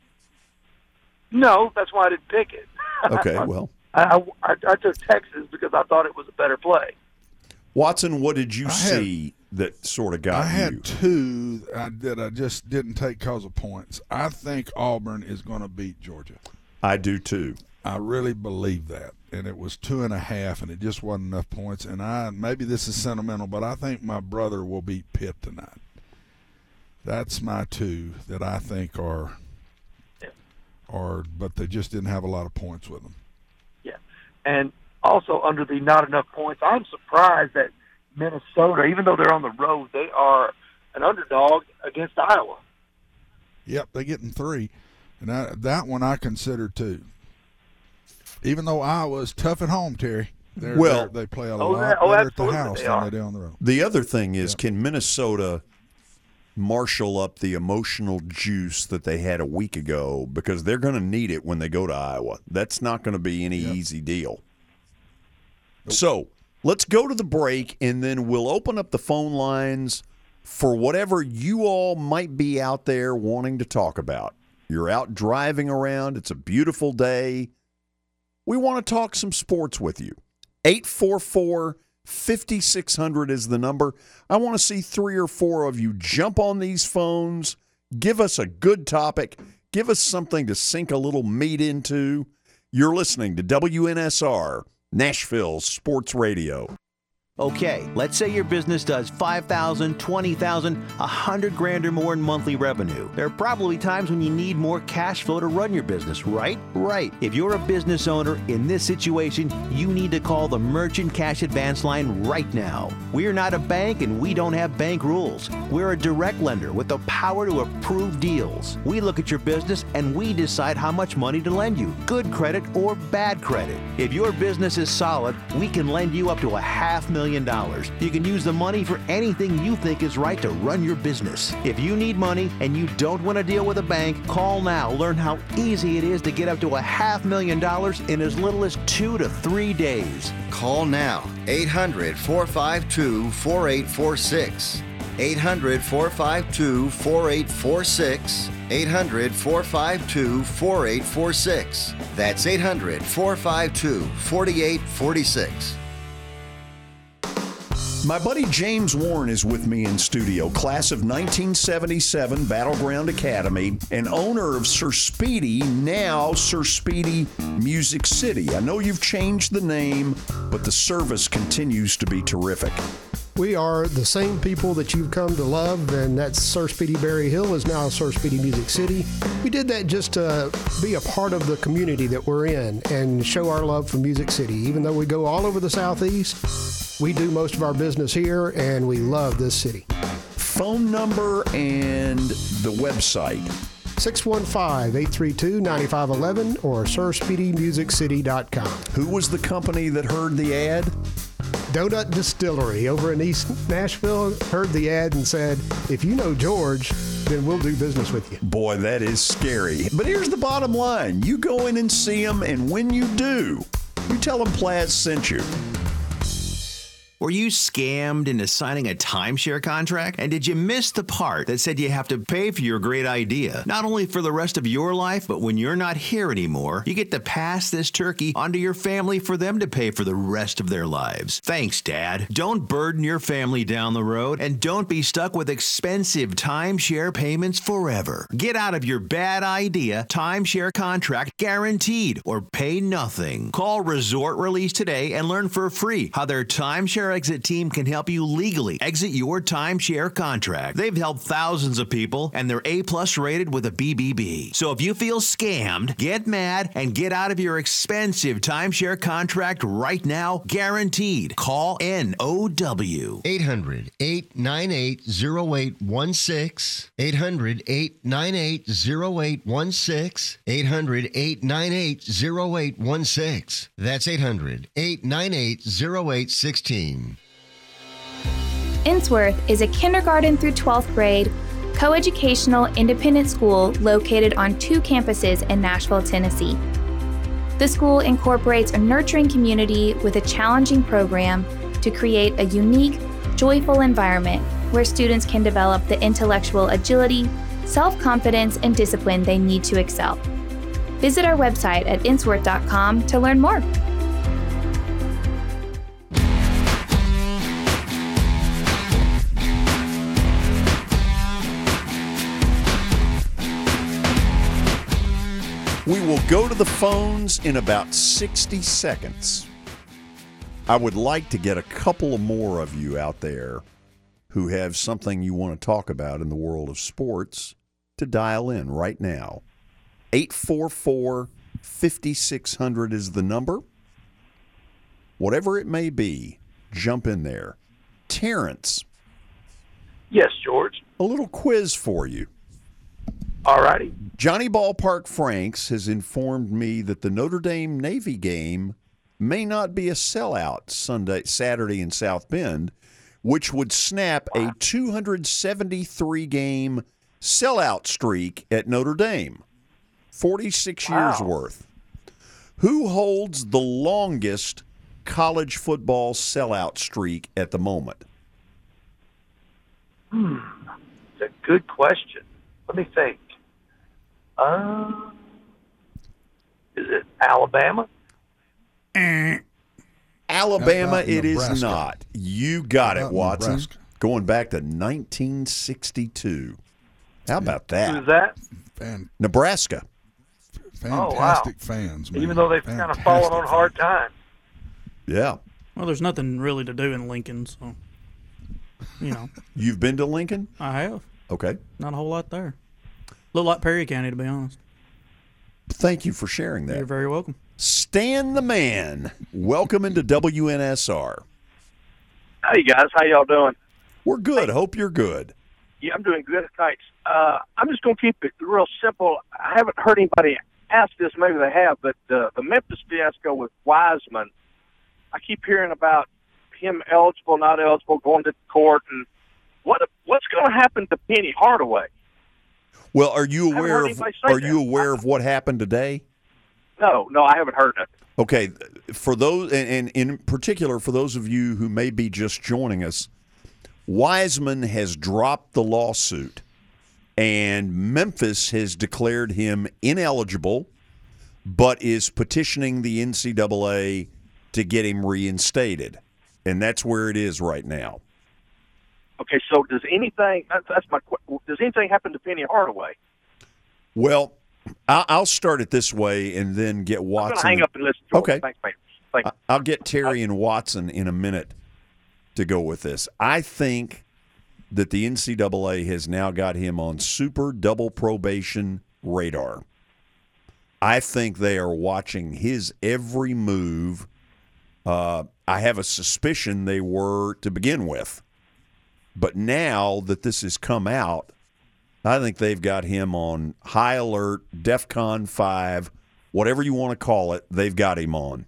[SPEAKER 9] No, that's why I didn't pick it.
[SPEAKER 7] Okay, well,
[SPEAKER 9] I, I, I took Texas because I thought it was a better play.
[SPEAKER 7] Watson, what did you
[SPEAKER 10] I had-
[SPEAKER 7] see that sort of got
[SPEAKER 10] I
[SPEAKER 7] you?
[SPEAKER 10] had two uh, that I just didn't take because of points. I think Auburn is going to beat Georgia.
[SPEAKER 7] I do too.
[SPEAKER 10] I really believe that. And it was two and a half, and it just wasn't enough points. And I maybe this is sentimental, but I think my brother will beat Pitt tonight. That's my two that I think are, are, but they just didn't have a lot of points with them.
[SPEAKER 9] Yeah. And also under the not enough points, I'm surprised that Minnesota, even though they're on the road, they are an underdog against Iowa.
[SPEAKER 10] Yep, they're getting three. And I, that one I consider two. Even though Iowa's tough at home, Terry, they're,
[SPEAKER 7] well,
[SPEAKER 10] they're, they play a
[SPEAKER 9] oh,
[SPEAKER 10] lot
[SPEAKER 9] that, oh,
[SPEAKER 10] better at the
[SPEAKER 9] absolutely
[SPEAKER 10] house
[SPEAKER 9] they
[SPEAKER 10] than
[SPEAKER 9] are.
[SPEAKER 10] they do on the road.
[SPEAKER 7] The other thing is, can Minnesota marshal up the emotional juice that they had a week ago? Because they're going to need it when they go to Iowa. That's not going to be any
[SPEAKER 10] Yep.
[SPEAKER 7] easy deal. Nope. So let's go to the break, and then we'll open up the phone lines for whatever you all might be out there wanting to talk about. You're out driving around. It's a beautiful day. We want to talk some sports with you. eight four four, five six zero zero is the number. I want to see three or four of you jump on these phones. Give us a good topic. Give us something to sink a little meat into. You're listening to W N S R, Nashville Sports Radio.
[SPEAKER 21] Okay, let's say your business does five thousand, twenty thousand, one hundred grand or more in monthly revenue. There are probably times when you need more cash flow to run your business, right? Right. If you're a business owner in this situation, you need to call the Merchant Cash Advance line right now. We're not a bank and we don't have bank rules. We're a direct lender with the power to approve deals. We look at your business and we decide how much money to lend you, good credit or bad credit. If your business is solid, we can lend you up to a half million dollars. You can use the money for anything you think is right to run your business. If you need money and you don't want to deal with a bank, call now. Learn how easy it is to get up to a half million dollars in as little as two to three days.
[SPEAKER 22] Call now. eight hundred, four five two, four eight four six. eight hundred, four five two, four eight four six. eight hundred, four five two, four eight four six. That's eight hundred, four five two, four eight four six.
[SPEAKER 7] My buddy James Warren is with me in studio, class of nineteen seventy-seven, Battleground Academy, and owner of Sir Speedy, now Sir Speedy Music City. I know you've changed the name, but the service continues to be terrific.
[SPEAKER 23] We are the same people that you've come to love, and that's Sir Speedy Berry Hill is now Sir Speedy Music City. We did that just to be a part of the community that we're in and show our love for Music City. Even though we go all over the Southeast, we do most of our business here, and we love this city.
[SPEAKER 7] Phone number and the website.
[SPEAKER 23] six one five, eight three two, nine five one one or sir speedy music city dot com.
[SPEAKER 7] Who was the company that heard the ad?
[SPEAKER 23] Donut Distillery over in East Nashville heard the ad and said, if you know George, then we'll do business with you.
[SPEAKER 7] Boy, that is scary. But here's the bottom line. You go in and see them, and when you do, you tell them Platt sent you.
[SPEAKER 21] Were you scammed into signing a timeshare contract? And did you miss the part that said you have to pay for your great idea? Not only for the rest of your life, but when you're not here anymore, you get to pass this turkey onto your family for them to pay for the rest of their lives. Thanks, Dad. Don't burden your family down the road, and don't be stuck with expensive timeshare payments forever. Get out of your bad idea timeshare contract guaranteed, or pay nothing. Call Resort Release today and learn for free how their timeshare exit team can help you legally exit your timeshare contract. They've helped thousands of people, and they're A-plus rated with a B B B. So if you feel scammed, get mad and get out of your expensive timeshare contract right now, guaranteed. Call N O W.
[SPEAKER 22] eight hundred, eight nine eight, zero eight one six. eight hundred, eight nine eight, zero eight one six. eight hundred, eight nine eight, zero eight one six. That's eight hundred, eight nine eight, zero eight one six.
[SPEAKER 24] Innsworth is a kindergarten through twelfth grade coeducational independent school located on two campuses in Nashville, Tennessee. The school incorporates a nurturing community with a challenging program to create a unique, joyful environment where students can develop the intellectual agility, self-confidence, and discipline they need to excel. Visit our website at innsworth dot com to learn more.
[SPEAKER 7] We will go to the phones in about sixty seconds. I would like to get a couple of more of you out there who have something you want to talk about in the world of sports to dial in right now. eight four four, five six zero zero is the number. Whatever it may be, jump in there. Terrence.
[SPEAKER 9] Yes, George.
[SPEAKER 7] A little quiz for you.
[SPEAKER 9] All righty.
[SPEAKER 7] Johnny Ballpark Franks has informed me that the Notre Dame Navy game may not be a sellout Sunday, Saturday in South Bend, which would snap a two hundred seventy-three game sellout streak at Notre Dame. forty-six
[SPEAKER 9] Wow.
[SPEAKER 7] years worth. Who holds the longest college football sellout streak at the moment?
[SPEAKER 9] Hmm. It's a good question. Let me think. Uh, is it Alabama?
[SPEAKER 7] Alabama,
[SPEAKER 10] Not
[SPEAKER 7] it is
[SPEAKER 10] Nebraska.
[SPEAKER 7] not. You got
[SPEAKER 10] Not
[SPEAKER 7] it, Watson.
[SPEAKER 10] Nebraska.
[SPEAKER 7] Going back to nineteen sixty-two. How about that?
[SPEAKER 9] Who's that?
[SPEAKER 10] Fan,
[SPEAKER 7] Nebraska.
[SPEAKER 10] fantastic fans, man.
[SPEAKER 9] Even though they've kind of fallen on
[SPEAKER 10] Fantastic
[SPEAKER 9] hard times.
[SPEAKER 7] Yeah.
[SPEAKER 6] Well, there's nothing really to do in Lincoln, so, you know.
[SPEAKER 7] You've been to Lincoln?
[SPEAKER 6] I have.
[SPEAKER 7] Okay.
[SPEAKER 6] Not a whole lot there. Look like Perry County, to be honest.
[SPEAKER 7] Thank you for sharing that.
[SPEAKER 6] You're very welcome.
[SPEAKER 7] Stan the Man, welcome into W N S R.
[SPEAKER 1] Hey, guys. How y'all doing?
[SPEAKER 7] We're good. Hope you're good.
[SPEAKER 1] Yeah, I'm doing good. Thanks. Uh, I'm just going to keep it real simple. I haven't heard anybody ask this. Maybe they have, but uh, the Memphis fiasco with Wiseman, I keep hearing about him eligible, not eligible, going to court, and what what's going to happen to Penny Hardaway?
[SPEAKER 7] Well, are you
[SPEAKER 1] I haven't
[SPEAKER 7] aware
[SPEAKER 1] heard
[SPEAKER 7] of
[SPEAKER 1] anybody say
[SPEAKER 7] are
[SPEAKER 1] that.
[SPEAKER 7] you aware of what happened today?
[SPEAKER 1] No, no, I haven't heard it.
[SPEAKER 7] Okay, for those, and, and in particular for those of you who may be just joining us, Wiseman has dropped the lawsuit, and Memphis has declared him ineligible, but is petitioning the N C double A to get him reinstated, and that's where it is right now.
[SPEAKER 1] Okay, so does anything? That's, that's my. que- Does anything happen to Penny Hardaway?
[SPEAKER 7] Well, I- I'll start it this way, and then get
[SPEAKER 1] I'm
[SPEAKER 7] Watson.
[SPEAKER 1] going to hang up and listen. To
[SPEAKER 7] Okay.
[SPEAKER 1] It. Thanks, mate. Thanks.
[SPEAKER 7] I- I'll get Terry and Watson in a minute to go with this. I think that the N C double A has now got him on super double probation radar. I think they are watching his every move. Uh, I have a suspicion they were to begin with. But now that this has come out, I think they've got him on high alert, DEFCON five, whatever you want to call it, they've got him on.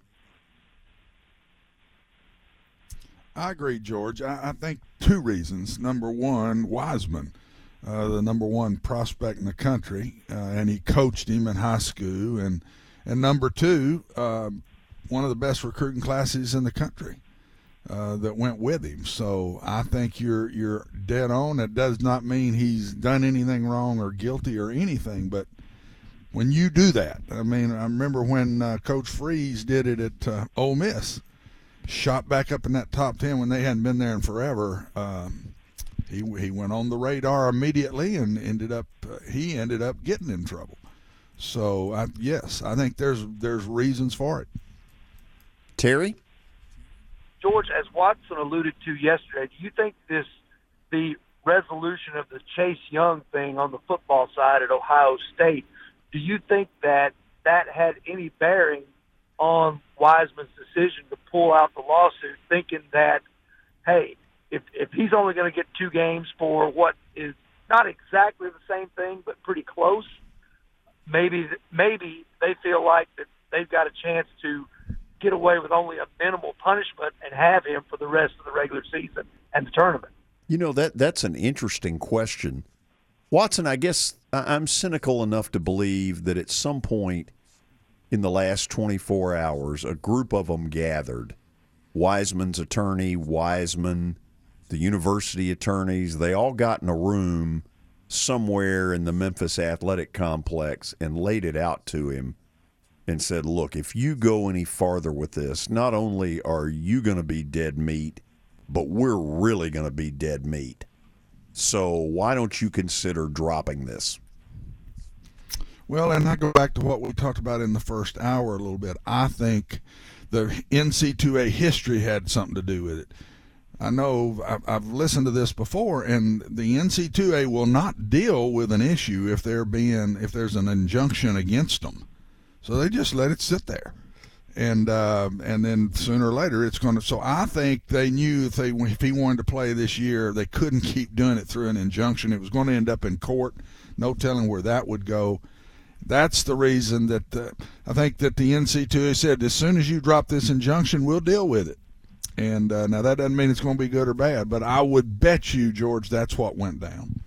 [SPEAKER 10] I agree, George. I, I think two reasons. Number one, Wiseman, uh, the number one prospect in the country, uh, and he coached him in high school. And and number two, uh, one of the best recruiting classes in the country uh, that went with him. So I think you're you're dead on. It does not mean he's done anything wrong or guilty or anything, but when you do that, I mean, I remember when uh, Coach Freeze did it at uh, Ole Miss. Shot back up in that top ten when they hadn't been there in forever. Um, he he went on the radar immediately and ended up uh, he ended up getting in trouble. So I, yes, I think there's there's reasons for it.
[SPEAKER 7] Terry?
[SPEAKER 9] George, as Watson alluded to yesterday, do you think this the resolution of the Chase Young thing on the football side at Ohio State, do you think that that had any bearing on Wiseman's decision to pull out the lawsuit, thinking that, hey, if if he's only going to get two games for what is not exactly the same thing but pretty close, maybe maybe they feel like that they've got a chance to get away with only a minimal punishment and have him for the rest of the regular season and the tournament.
[SPEAKER 7] You know, that that's an interesting question. Watson, I guess I- I'm cynical enough to believe that at some point in the last twenty-four hours, a group of them gathered. Wiseman's attorney, Wiseman, the university attorneys, they all got in a room somewhere in the Memphis Athletic Complex and laid it out to him and said, look, if you go any farther with this, not only are you going to be dead meat, but we're really going to be dead meat. So why don't you consider dropping this?
[SPEAKER 10] Well, and I go back to what we talked about in the first hour a little bit. I think the N C double A history had something to do with it. I know I've, I've listened to this before, and the N C double A will not deal with an issue if they're being if there's an injunction against them. So they just let it sit there, and uh, and then sooner or later it's going to. So I think they knew if they if he wanted to play this year, they couldn't keep doing it through an injunction. It was going to end up in court. No telling where that would go. That's the reason that uh, I think that the N C double A said, as soon as you drop this injunction, we'll deal with it. And uh, now that doesn't mean it's going to be good or bad, but I would bet you, George, that's what went down.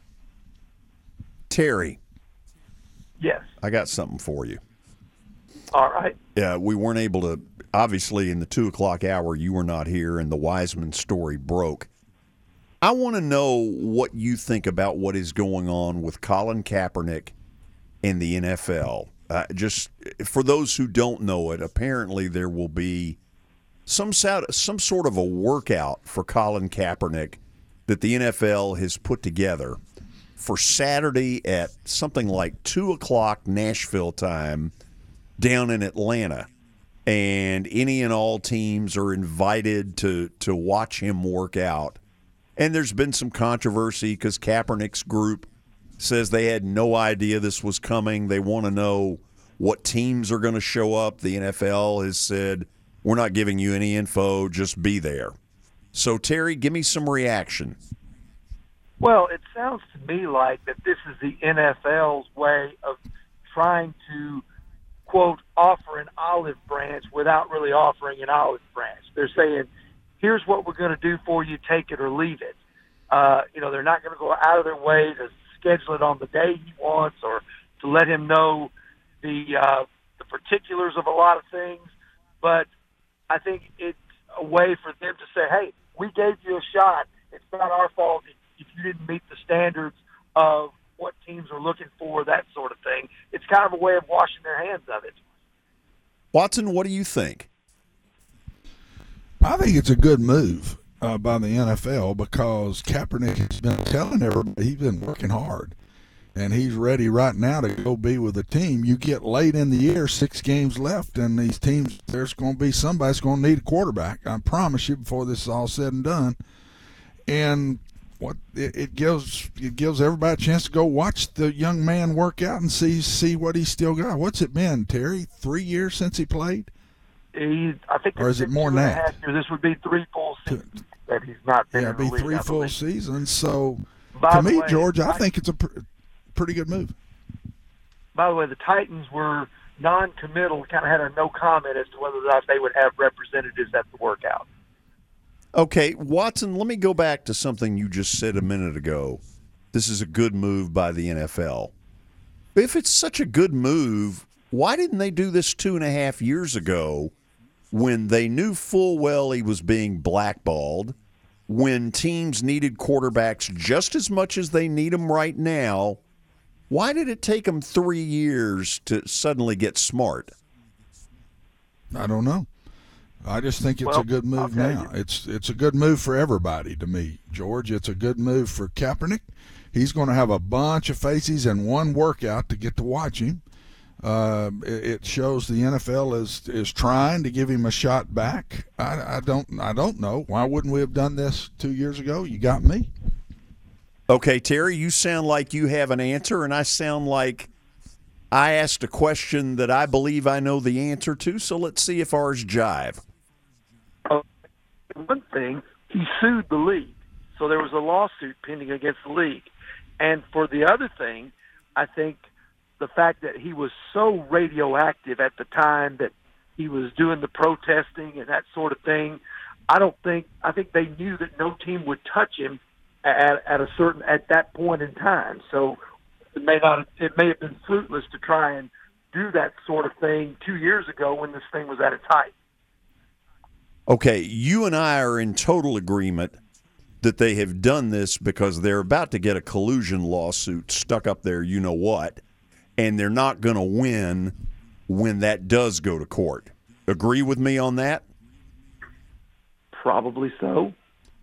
[SPEAKER 7] Terry.
[SPEAKER 9] Yes.
[SPEAKER 7] I got something for you.
[SPEAKER 9] All right.
[SPEAKER 7] Yeah, we weren't able to, obviously in the two o'clock hour, you were not here and the Wiseman story broke. I want to know what you think about what is going on with Colin Kaepernick in the N F L. Uh, just for those who don't know it, apparently there will be some sort, some sort of a workout for Colin Kaepernick that the N F L has put together for Saturday at something like two o'clock Nashville time down in Atlanta. And any and all teams are invited to, to watch him work out. And there's been some controversy because Kaepernick's group says they had no idea this was coming. They want to know what teams are going to show up. The N F L has said, we're not giving you any info, just be there. So, Terry, give me some reaction.
[SPEAKER 9] Well, it sounds to me like that this is the N F L's way of trying to, quote, offer an olive branch without really offering an olive branch. They're saying, here's what we're going to do for you, take it or leave it. Uh, you know, they're not going to go out of their way to schedule it on the day he wants or to let him know the uh, the particulars of a lot of things. But I think it's a way for them to say, hey, we gave you a shot. It's not our fault if you didn't meet the standards of what teams are looking for, that sort of thing. It's kind of a way of washing their hands of it.
[SPEAKER 7] Watson, what do you think?
[SPEAKER 10] I think it's a good move uh, by the N F L because Kaepernick has been telling everybody he's been working hard, and he's ready right now to go be with the team. You get late in the year, six games left, and these teams, there's going to be somebody's going to need a quarterback. I promise you before this is all said and done. And what it, it gives it gives everybody a chance to go watch the young man work out and see see what he's still got. What's it been, Terry? Three years since he played?
[SPEAKER 9] He, I think,
[SPEAKER 10] or is it more than that?
[SPEAKER 9] This would be three full seasons that he's not been
[SPEAKER 10] yeah,
[SPEAKER 9] in the
[SPEAKER 10] it'd be
[SPEAKER 9] league,
[SPEAKER 10] three
[SPEAKER 9] I
[SPEAKER 10] full
[SPEAKER 9] believe.
[SPEAKER 10] seasons. So,
[SPEAKER 9] By
[SPEAKER 10] to
[SPEAKER 9] the
[SPEAKER 10] me,
[SPEAKER 9] way,
[SPEAKER 10] George, I
[SPEAKER 9] I-
[SPEAKER 10] think it's a pr- pretty good move.
[SPEAKER 9] By the way, the Titans were non-committal, kind of had a no comment as to whether or not they would have representatives at the workout.
[SPEAKER 7] Okay, Watson, let me go back to something you just said a minute ago. This is a good move by the N F L. If it's such a good move, why didn't they do this two and a half years ago when they knew full well he was being blackballed, when teams needed quarterbacks just as much as they need them right now? Why did it take them three years to suddenly get smart?
[SPEAKER 10] I don't know. I just think it's
[SPEAKER 9] Well,
[SPEAKER 10] a good move
[SPEAKER 9] okay.
[SPEAKER 10] now. It's it's a good move for everybody to me, George. It's a good move for Kaepernick. He's going to have a bunch of faces and one workout to get to watch him. Uh, it, it shows the N F L is is trying to give him a shot back. I, I don't I don't know. Why wouldn't we have done this two years ago? You got me.
[SPEAKER 7] Okay, Terry, you sound like you have an answer, and I sound like I asked a question that I believe I know the answer to, so let's see if ours jive.
[SPEAKER 9] One thing, he sued the league, so there was a lawsuit pending against the league. And for the other thing, I think the fact that he was so radioactive at the time that he was doing the protesting and that sort of thing, I don't think I think they knew that no team would touch him at, at a certain at that point in time. So it may not it may have been fruitless to try and do that sort of thing two years ago when this thing was at its height.
[SPEAKER 7] Okay, you and I are in total agreement that they have done this because they're about to get a collusion lawsuit stuck up there, you know what, and they're not going to win when that does go to court. Agree with me on that?
[SPEAKER 9] Probably so.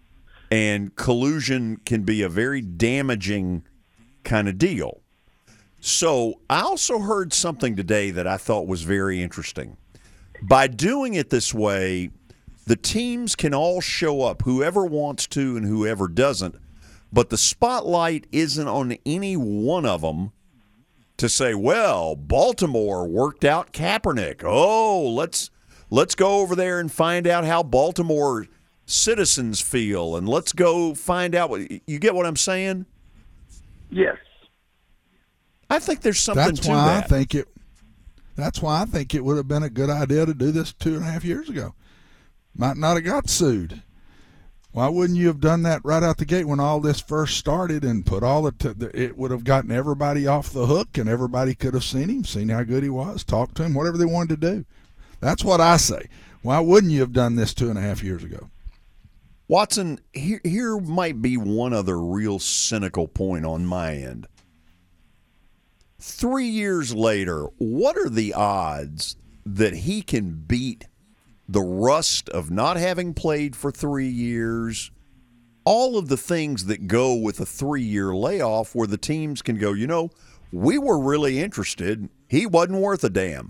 [SPEAKER 7] And collusion can be a very damaging kind of deal. So I also heard something today that I thought was very interesting. By doing it this way, the teams can all show up, whoever wants to and whoever doesn't, but the spotlight isn't on any one of them to say, well, Baltimore worked out Kaepernick. Oh, let's let's go over there and find out how Baltimore citizens feel, and let's go find out what you get what I'm saying?
[SPEAKER 9] Yes.
[SPEAKER 7] I think there's something
[SPEAKER 10] that's
[SPEAKER 7] to
[SPEAKER 10] why
[SPEAKER 7] that.
[SPEAKER 10] I think it that's why I think it would have been a good idea to do this two and a half years ago. Might not have got sued. Why wouldn't you have done that right out the gate when all this first started and put all the, t- the it would have gotten everybody off the hook and everybody could have seen him, seen how good he was, talked to him, whatever they wanted to do. That's what I say. Why wouldn't you have done this two and a half years ago?
[SPEAKER 7] Watson, here, here might be one other real cynical point on my end. Three years later, what are the odds that he can beat the rust of not having played for three years, all of the things that go with a three-year layoff where the teams can go, you know, we were really interested. He wasn't worth a damn.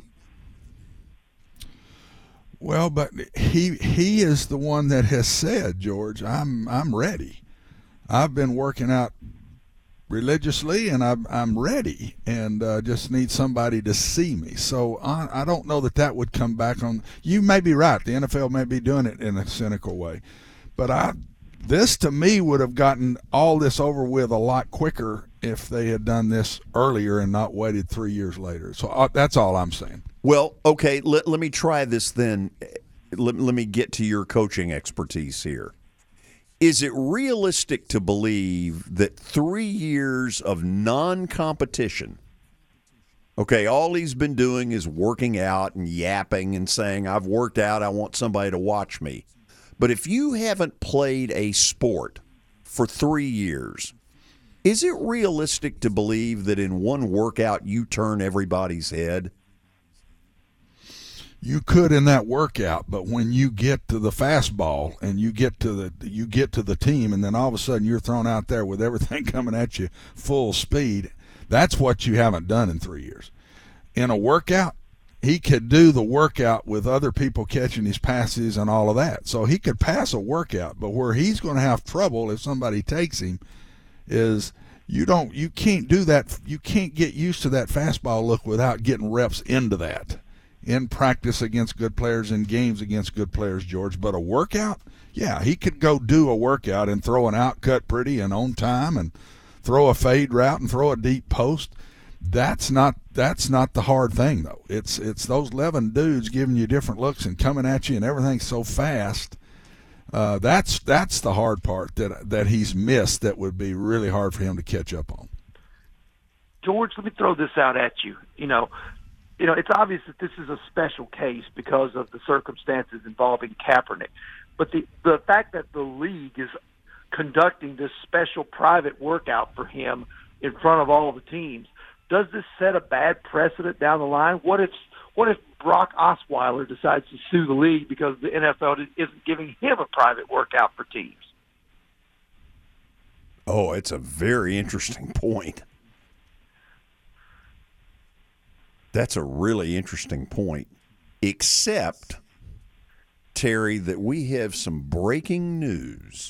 [SPEAKER 10] Well, but he he is the one that has said, George, I'm I'm ready. I've been working out religiously, and I'm I'm ready, and uh, just need somebody to see me. So I, I don't know that that would come back on. You may be right. The N F L may be doing it in a cynical way, but I this to me would have gotten all this over with a lot quicker if they had done this earlier and not waited three years later. So uh, that's all I'm saying.
[SPEAKER 7] Well, okay, let, let me try this then. Let, let me get to your coaching expertise here. Is it realistic to believe that three years of non-competition, okay, all he's been doing is working out and yapping and saying, I've worked out, I want somebody to watch me. But if you haven't played a sport for three years, is it realistic to believe that in one workout you turn everybody's head?
[SPEAKER 10] You could in that workout, but when you get to the fastball and you get to the you get to the team, and then all of a sudden you're thrown out there with everything coming at you full speed, that's what you haven't done in three years. In a workout, he could do the workout with other people catching his passes and all of that. So he could pass a workout, but where he's going to have trouble if somebody takes him is you don't you can't do that. You can't get used to that fastball look without getting reps into that. In practice against good players, in games against good players, George. But a workout, yeah, he could go do a workout and throw an out cut pretty and on time and throw a fade route and throw a deep post. That's not that's not the hard thing, though. It's it's those eleven dudes giving you different looks and coming at you and everything's so fast. Uh, that's that's the hard part that that he's missed that would be really hard for him to catch up on.
[SPEAKER 9] George, let me throw this out at you. You know, You know, it's obvious that this is a special case because of the circumstances involving Kaepernick. But the, the fact that the league is conducting this special private workout for him in front of all of the teams, does this set a bad precedent down the line? What if what if Brock Osweiler decides to sue the league because the N F L isn't giving him a private workout for teams?
[SPEAKER 7] Oh, it's a very interesting point. That's a really interesting point, except, Terry, that we have some breaking news.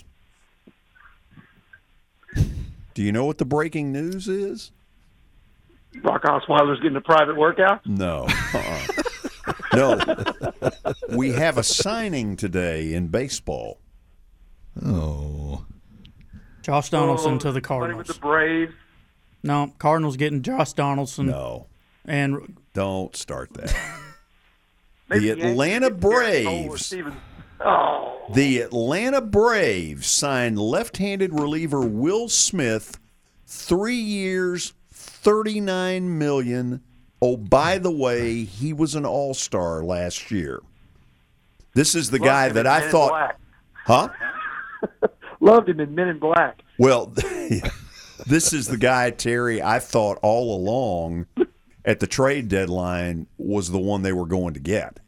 [SPEAKER 7] Do you know what the breaking news is?
[SPEAKER 9] Brock Osweiler's getting a private workout?
[SPEAKER 7] No. Uh-uh. No. We have a signing today in baseball.
[SPEAKER 10] Oh.
[SPEAKER 6] Josh Donaldson
[SPEAKER 9] oh,
[SPEAKER 6] to the
[SPEAKER 9] somebody
[SPEAKER 6] Cardinals.
[SPEAKER 9] with the Braves?
[SPEAKER 6] No, Cardinals getting Josh Donaldson.
[SPEAKER 7] No.
[SPEAKER 6] And
[SPEAKER 7] don't start that. The
[SPEAKER 9] Maybe
[SPEAKER 7] Atlanta Braves.
[SPEAKER 9] Oh.
[SPEAKER 7] The Atlanta Braves signed left-handed reliever Will Smith, three years, thirty-nine million dollars. Oh, by the way, he was an all-star last year. This is the
[SPEAKER 9] Loved
[SPEAKER 7] guy
[SPEAKER 9] him
[SPEAKER 7] that
[SPEAKER 9] in
[SPEAKER 7] I
[SPEAKER 9] Men in
[SPEAKER 7] thought,
[SPEAKER 9] Black.
[SPEAKER 7] huh?
[SPEAKER 9] Loved him in Men in Black.
[SPEAKER 7] Well, this is the guy, Terry, I thought all along at the trade deadline was the one they were going to get.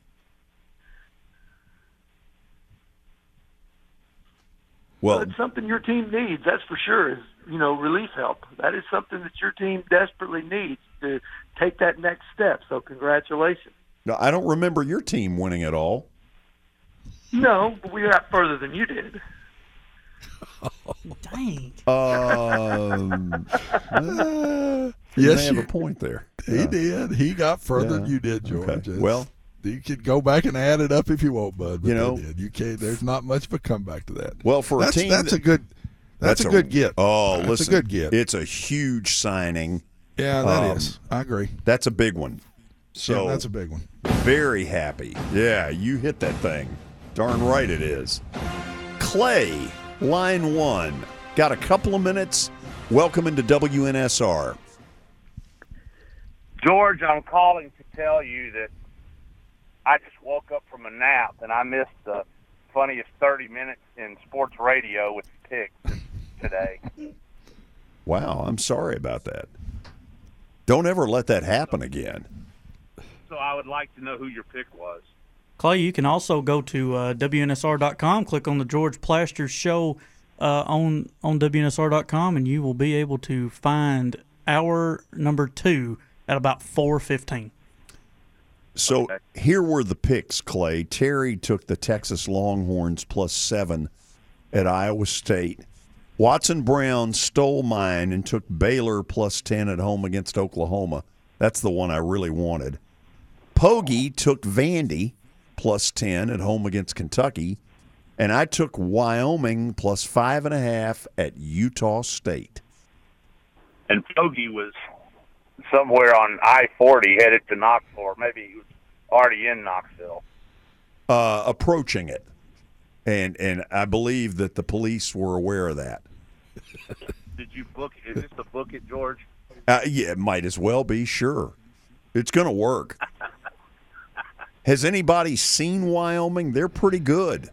[SPEAKER 7] Well,
[SPEAKER 9] Well, it's something your team needs, that's for sure, is you know, relief help. That is something that your team desperately needs to take that next step. So congratulations.
[SPEAKER 7] No, I don't remember your team winning at all.
[SPEAKER 9] No, but we got further than you did.
[SPEAKER 6] Dang.
[SPEAKER 7] Um, uh,
[SPEAKER 10] Yes,
[SPEAKER 7] you have
[SPEAKER 10] you-
[SPEAKER 7] a point there.
[SPEAKER 10] He
[SPEAKER 7] Yeah.
[SPEAKER 10] did. He got further
[SPEAKER 7] Yeah.
[SPEAKER 10] than you did, George.
[SPEAKER 7] Okay.
[SPEAKER 10] It's-
[SPEAKER 7] Well,
[SPEAKER 10] you can go back and add it up if you want, bud. But
[SPEAKER 7] You know-
[SPEAKER 10] they did. you can't. There's not much of a comeback to that.
[SPEAKER 7] Well, for
[SPEAKER 10] that's,
[SPEAKER 7] a team,
[SPEAKER 10] that's a good. That's, a good get.
[SPEAKER 7] Oh,
[SPEAKER 10] that's
[SPEAKER 7] listen,
[SPEAKER 10] a good get.
[SPEAKER 7] It's a huge signing.
[SPEAKER 10] Yeah, that
[SPEAKER 7] Um,
[SPEAKER 10] is. I agree.
[SPEAKER 7] That's a big one. So
[SPEAKER 10] Yeah, that's a big one.
[SPEAKER 7] Very happy. Yeah, you hit that thing. Darn right it is. Clay, line one. Got a couple of minutes. Welcome into W N S R.
[SPEAKER 2] George, I'm calling to tell you that I just woke up from a nap and I missed the funniest thirty minutes in sports radio with the picks today.
[SPEAKER 7] Wow, I'm sorry about that. Don't ever let that happen again.
[SPEAKER 2] So I would like to know who your pick was.
[SPEAKER 6] Clay, you can also go to uh, W N S R dot com, click on the George Plaster Show uh, on, on W N S R dot com, and you will be able to find hour number two at about four fifteen.
[SPEAKER 7] So here were the picks, Clay. Terry took the Texas Longhorns plus seven at Iowa State. Watson Brown stole mine and took Baylor plus ten at home against Oklahoma. That's the one I really wanted. Poggi took Vandy plus ten at home against Kentucky. And I took Wyoming plus five and a half at Utah State.
[SPEAKER 2] And Poggi was somewhere on I forty headed to Knoxville, or maybe he was already in Knoxville.
[SPEAKER 7] Uh, approaching it. And and I believe that the police were aware of that.
[SPEAKER 2] Did you book it? Is this the book it, George?
[SPEAKER 7] Uh, yeah, it might as well be, sure. It's going to work. Has anybody seen Wyoming? They're pretty good.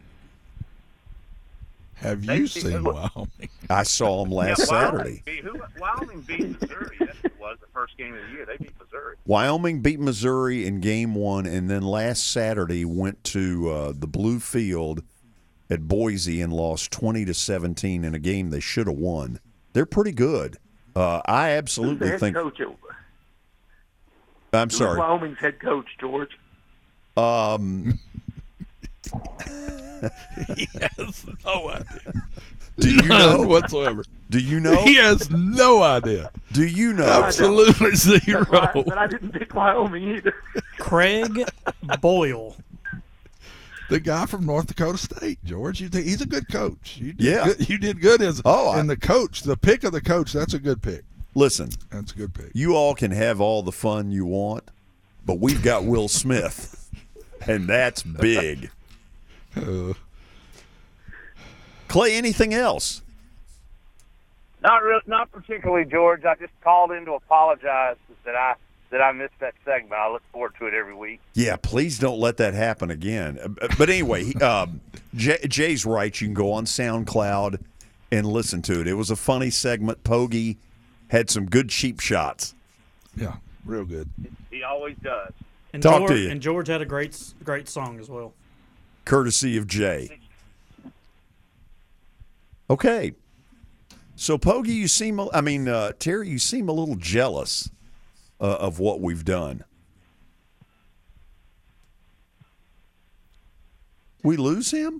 [SPEAKER 10] Have you seen Wyoming?
[SPEAKER 7] I saw them last
[SPEAKER 2] Yeah,
[SPEAKER 7] Saturday.
[SPEAKER 2] Wyoming beat, who, Wyoming beat Missouri. That's what it was, the first game of the year. They beat Missouri.
[SPEAKER 7] Wyoming beat Missouri in game one, and then last Saturday went to uh, the Blue Field at Boise and lost twenty to seventeen in a game they should have won. They're pretty good. Uh, I absolutely
[SPEAKER 9] Who's the head
[SPEAKER 7] think.
[SPEAKER 9] coach at-
[SPEAKER 7] I'm
[SPEAKER 9] who's
[SPEAKER 7] sorry.
[SPEAKER 9] Wyoming's head coach, George.
[SPEAKER 7] Um,
[SPEAKER 10] He has no idea.
[SPEAKER 7] do you
[SPEAKER 10] None
[SPEAKER 7] know
[SPEAKER 10] whatsoever?
[SPEAKER 7] Do you know?
[SPEAKER 10] He has no idea.
[SPEAKER 7] Do you know?
[SPEAKER 10] Absolutely zero.
[SPEAKER 9] That's why, but I didn't pick Wyoming either.
[SPEAKER 6] Craig Boyle.
[SPEAKER 10] The guy from North Dakota State, George. You think he's a good coach? You did
[SPEAKER 7] Yeah.
[SPEAKER 10] good, you did good as
[SPEAKER 7] Oh, I-
[SPEAKER 10] and the coach, the pick of the coach. That's a good pick.
[SPEAKER 7] Listen,
[SPEAKER 10] That's a good pick.
[SPEAKER 7] you all can have all the fun you want, but we've got Will Smith, and that's big.
[SPEAKER 10] Uh,
[SPEAKER 7] Clay, anything else?
[SPEAKER 2] Not real, not particularly, George. I just called in to apologize that I that I missed that segment. I look forward to it every week.
[SPEAKER 7] Yeah, please don't let that happen again. Uh, But anyway, he- um, Jay, Jay's right. You can go on SoundCloud and listen to it. It was a funny segment. Poggi had some good cheap shots.
[SPEAKER 10] yeah, real good.
[SPEAKER 2] He always does.
[SPEAKER 6] And
[SPEAKER 7] Talk
[SPEAKER 6] George,
[SPEAKER 7] to you.
[SPEAKER 6] And George had a great, great song as well.
[SPEAKER 7] Courtesy of Jay. Okay. So, Poggi, you seem, I mean, uh, Terry, you seem a little jealous uh, of what we've done. We lose him?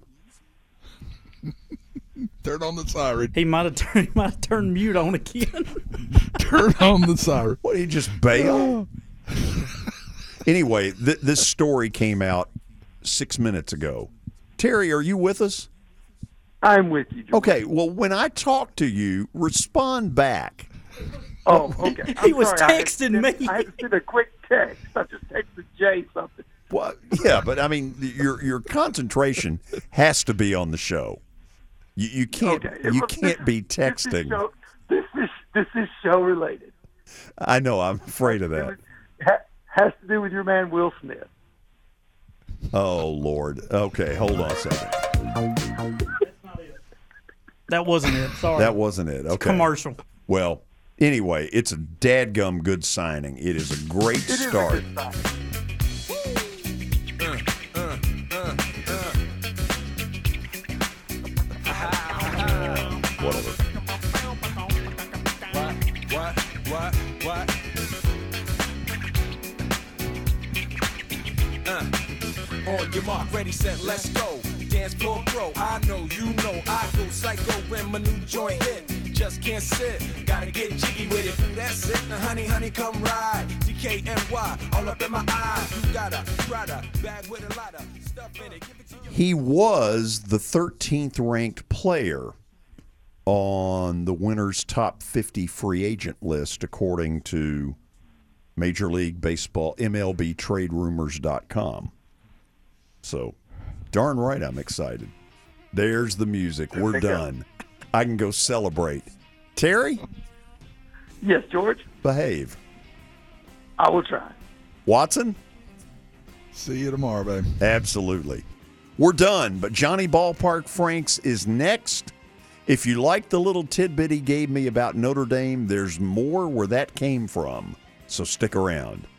[SPEAKER 10] Turn on the siren.
[SPEAKER 6] He might have turned, he might have turned mute on again.
[SPEAKER 10] Turn on the siren.
[SPEAKER 7] What, he just bail? Anyway, th- this story came out six minutes ago. Terry, are you with us?
[SPEAKER 9] I'm with you, George.
[SPEAKER 7] Okay, well, when I talk to you, respond back.
[SPEAKER 9] Oh, okay.
[SPEAKER 6] He
[SPEAKER 9] I'm
[SPEAKER 6] was
[SPEAKER 9] sorry. I had to
[SPEAKER 6] texting
[SPEAKER 9] send-
[SPEAKER 6] me.
[SPEAKER 9] I had to send a quick text. I just texted Jay something.
[SPEAKER 7] Well, yeah, but I mean, your your concentration has to be on the show. You you can't
[SPEAKER 9] Okay.
[SPEAKER 7] you
[SPEAKER 9] Well,
[SPEAKER 7] can't be
[SPEAKER 9] This is
[SPEAKER 7] texting.
[SPEAKER 9] show, this is this is show related.
[SPEAKER 7] I know. I'm afraid of that.
[SPEAKER 9] Ha- has to do with your man Will Smith.
[SPEAKER 7] Oh Lord. Okay, hold on a second.
[SPEAKER 6] That wasn't it. Sorry.
[SPEAKER 7] That wasn't it. Okay.
[SPEAKER 6] Commercial.
[SPEAKER 7] Well, anyway, it's a dadgum good signing. It is a great
[SPEAKER 9] It is a
[SPEAKER 7] start.
[SPEAKER 9] good sign.
[SPEAKER 7] Whatever.
[SPEAKER 3] What? Uh, on your mark, ready, set, let's go. Dance floor pro, I know, you know, I go psycho when my new joint hit. Just can't sit, gotta get jiggy with it. That's it, now honey, honey, come ride. D K N Y, all up in my eyes. You got a rider, bag with a lot of stuff in it. Give it to you.
[SPEAKER 7] He was the thirteenth ranked player on the winner's top fifty free agent list, according to Major League Baseball, M L B Trade Rumors dot com. So, darn right I'm excited. There's the music. We're done. I can go celebrate. Terry?
[SPEAKER 9] Yes, George?
[SPEAKER 7] Behave.
[SPEAKER 9] I will try.
[SPEAKER 7] Watson?
[SPEAKER 10] See you tomorrow, babe.
[SPEAKER 7] Absolutely. We're done, but Johnny Ballpark Franks is next. If you like the little tidbit he gave me about Notre Dame, there's more where that came from. So stick around.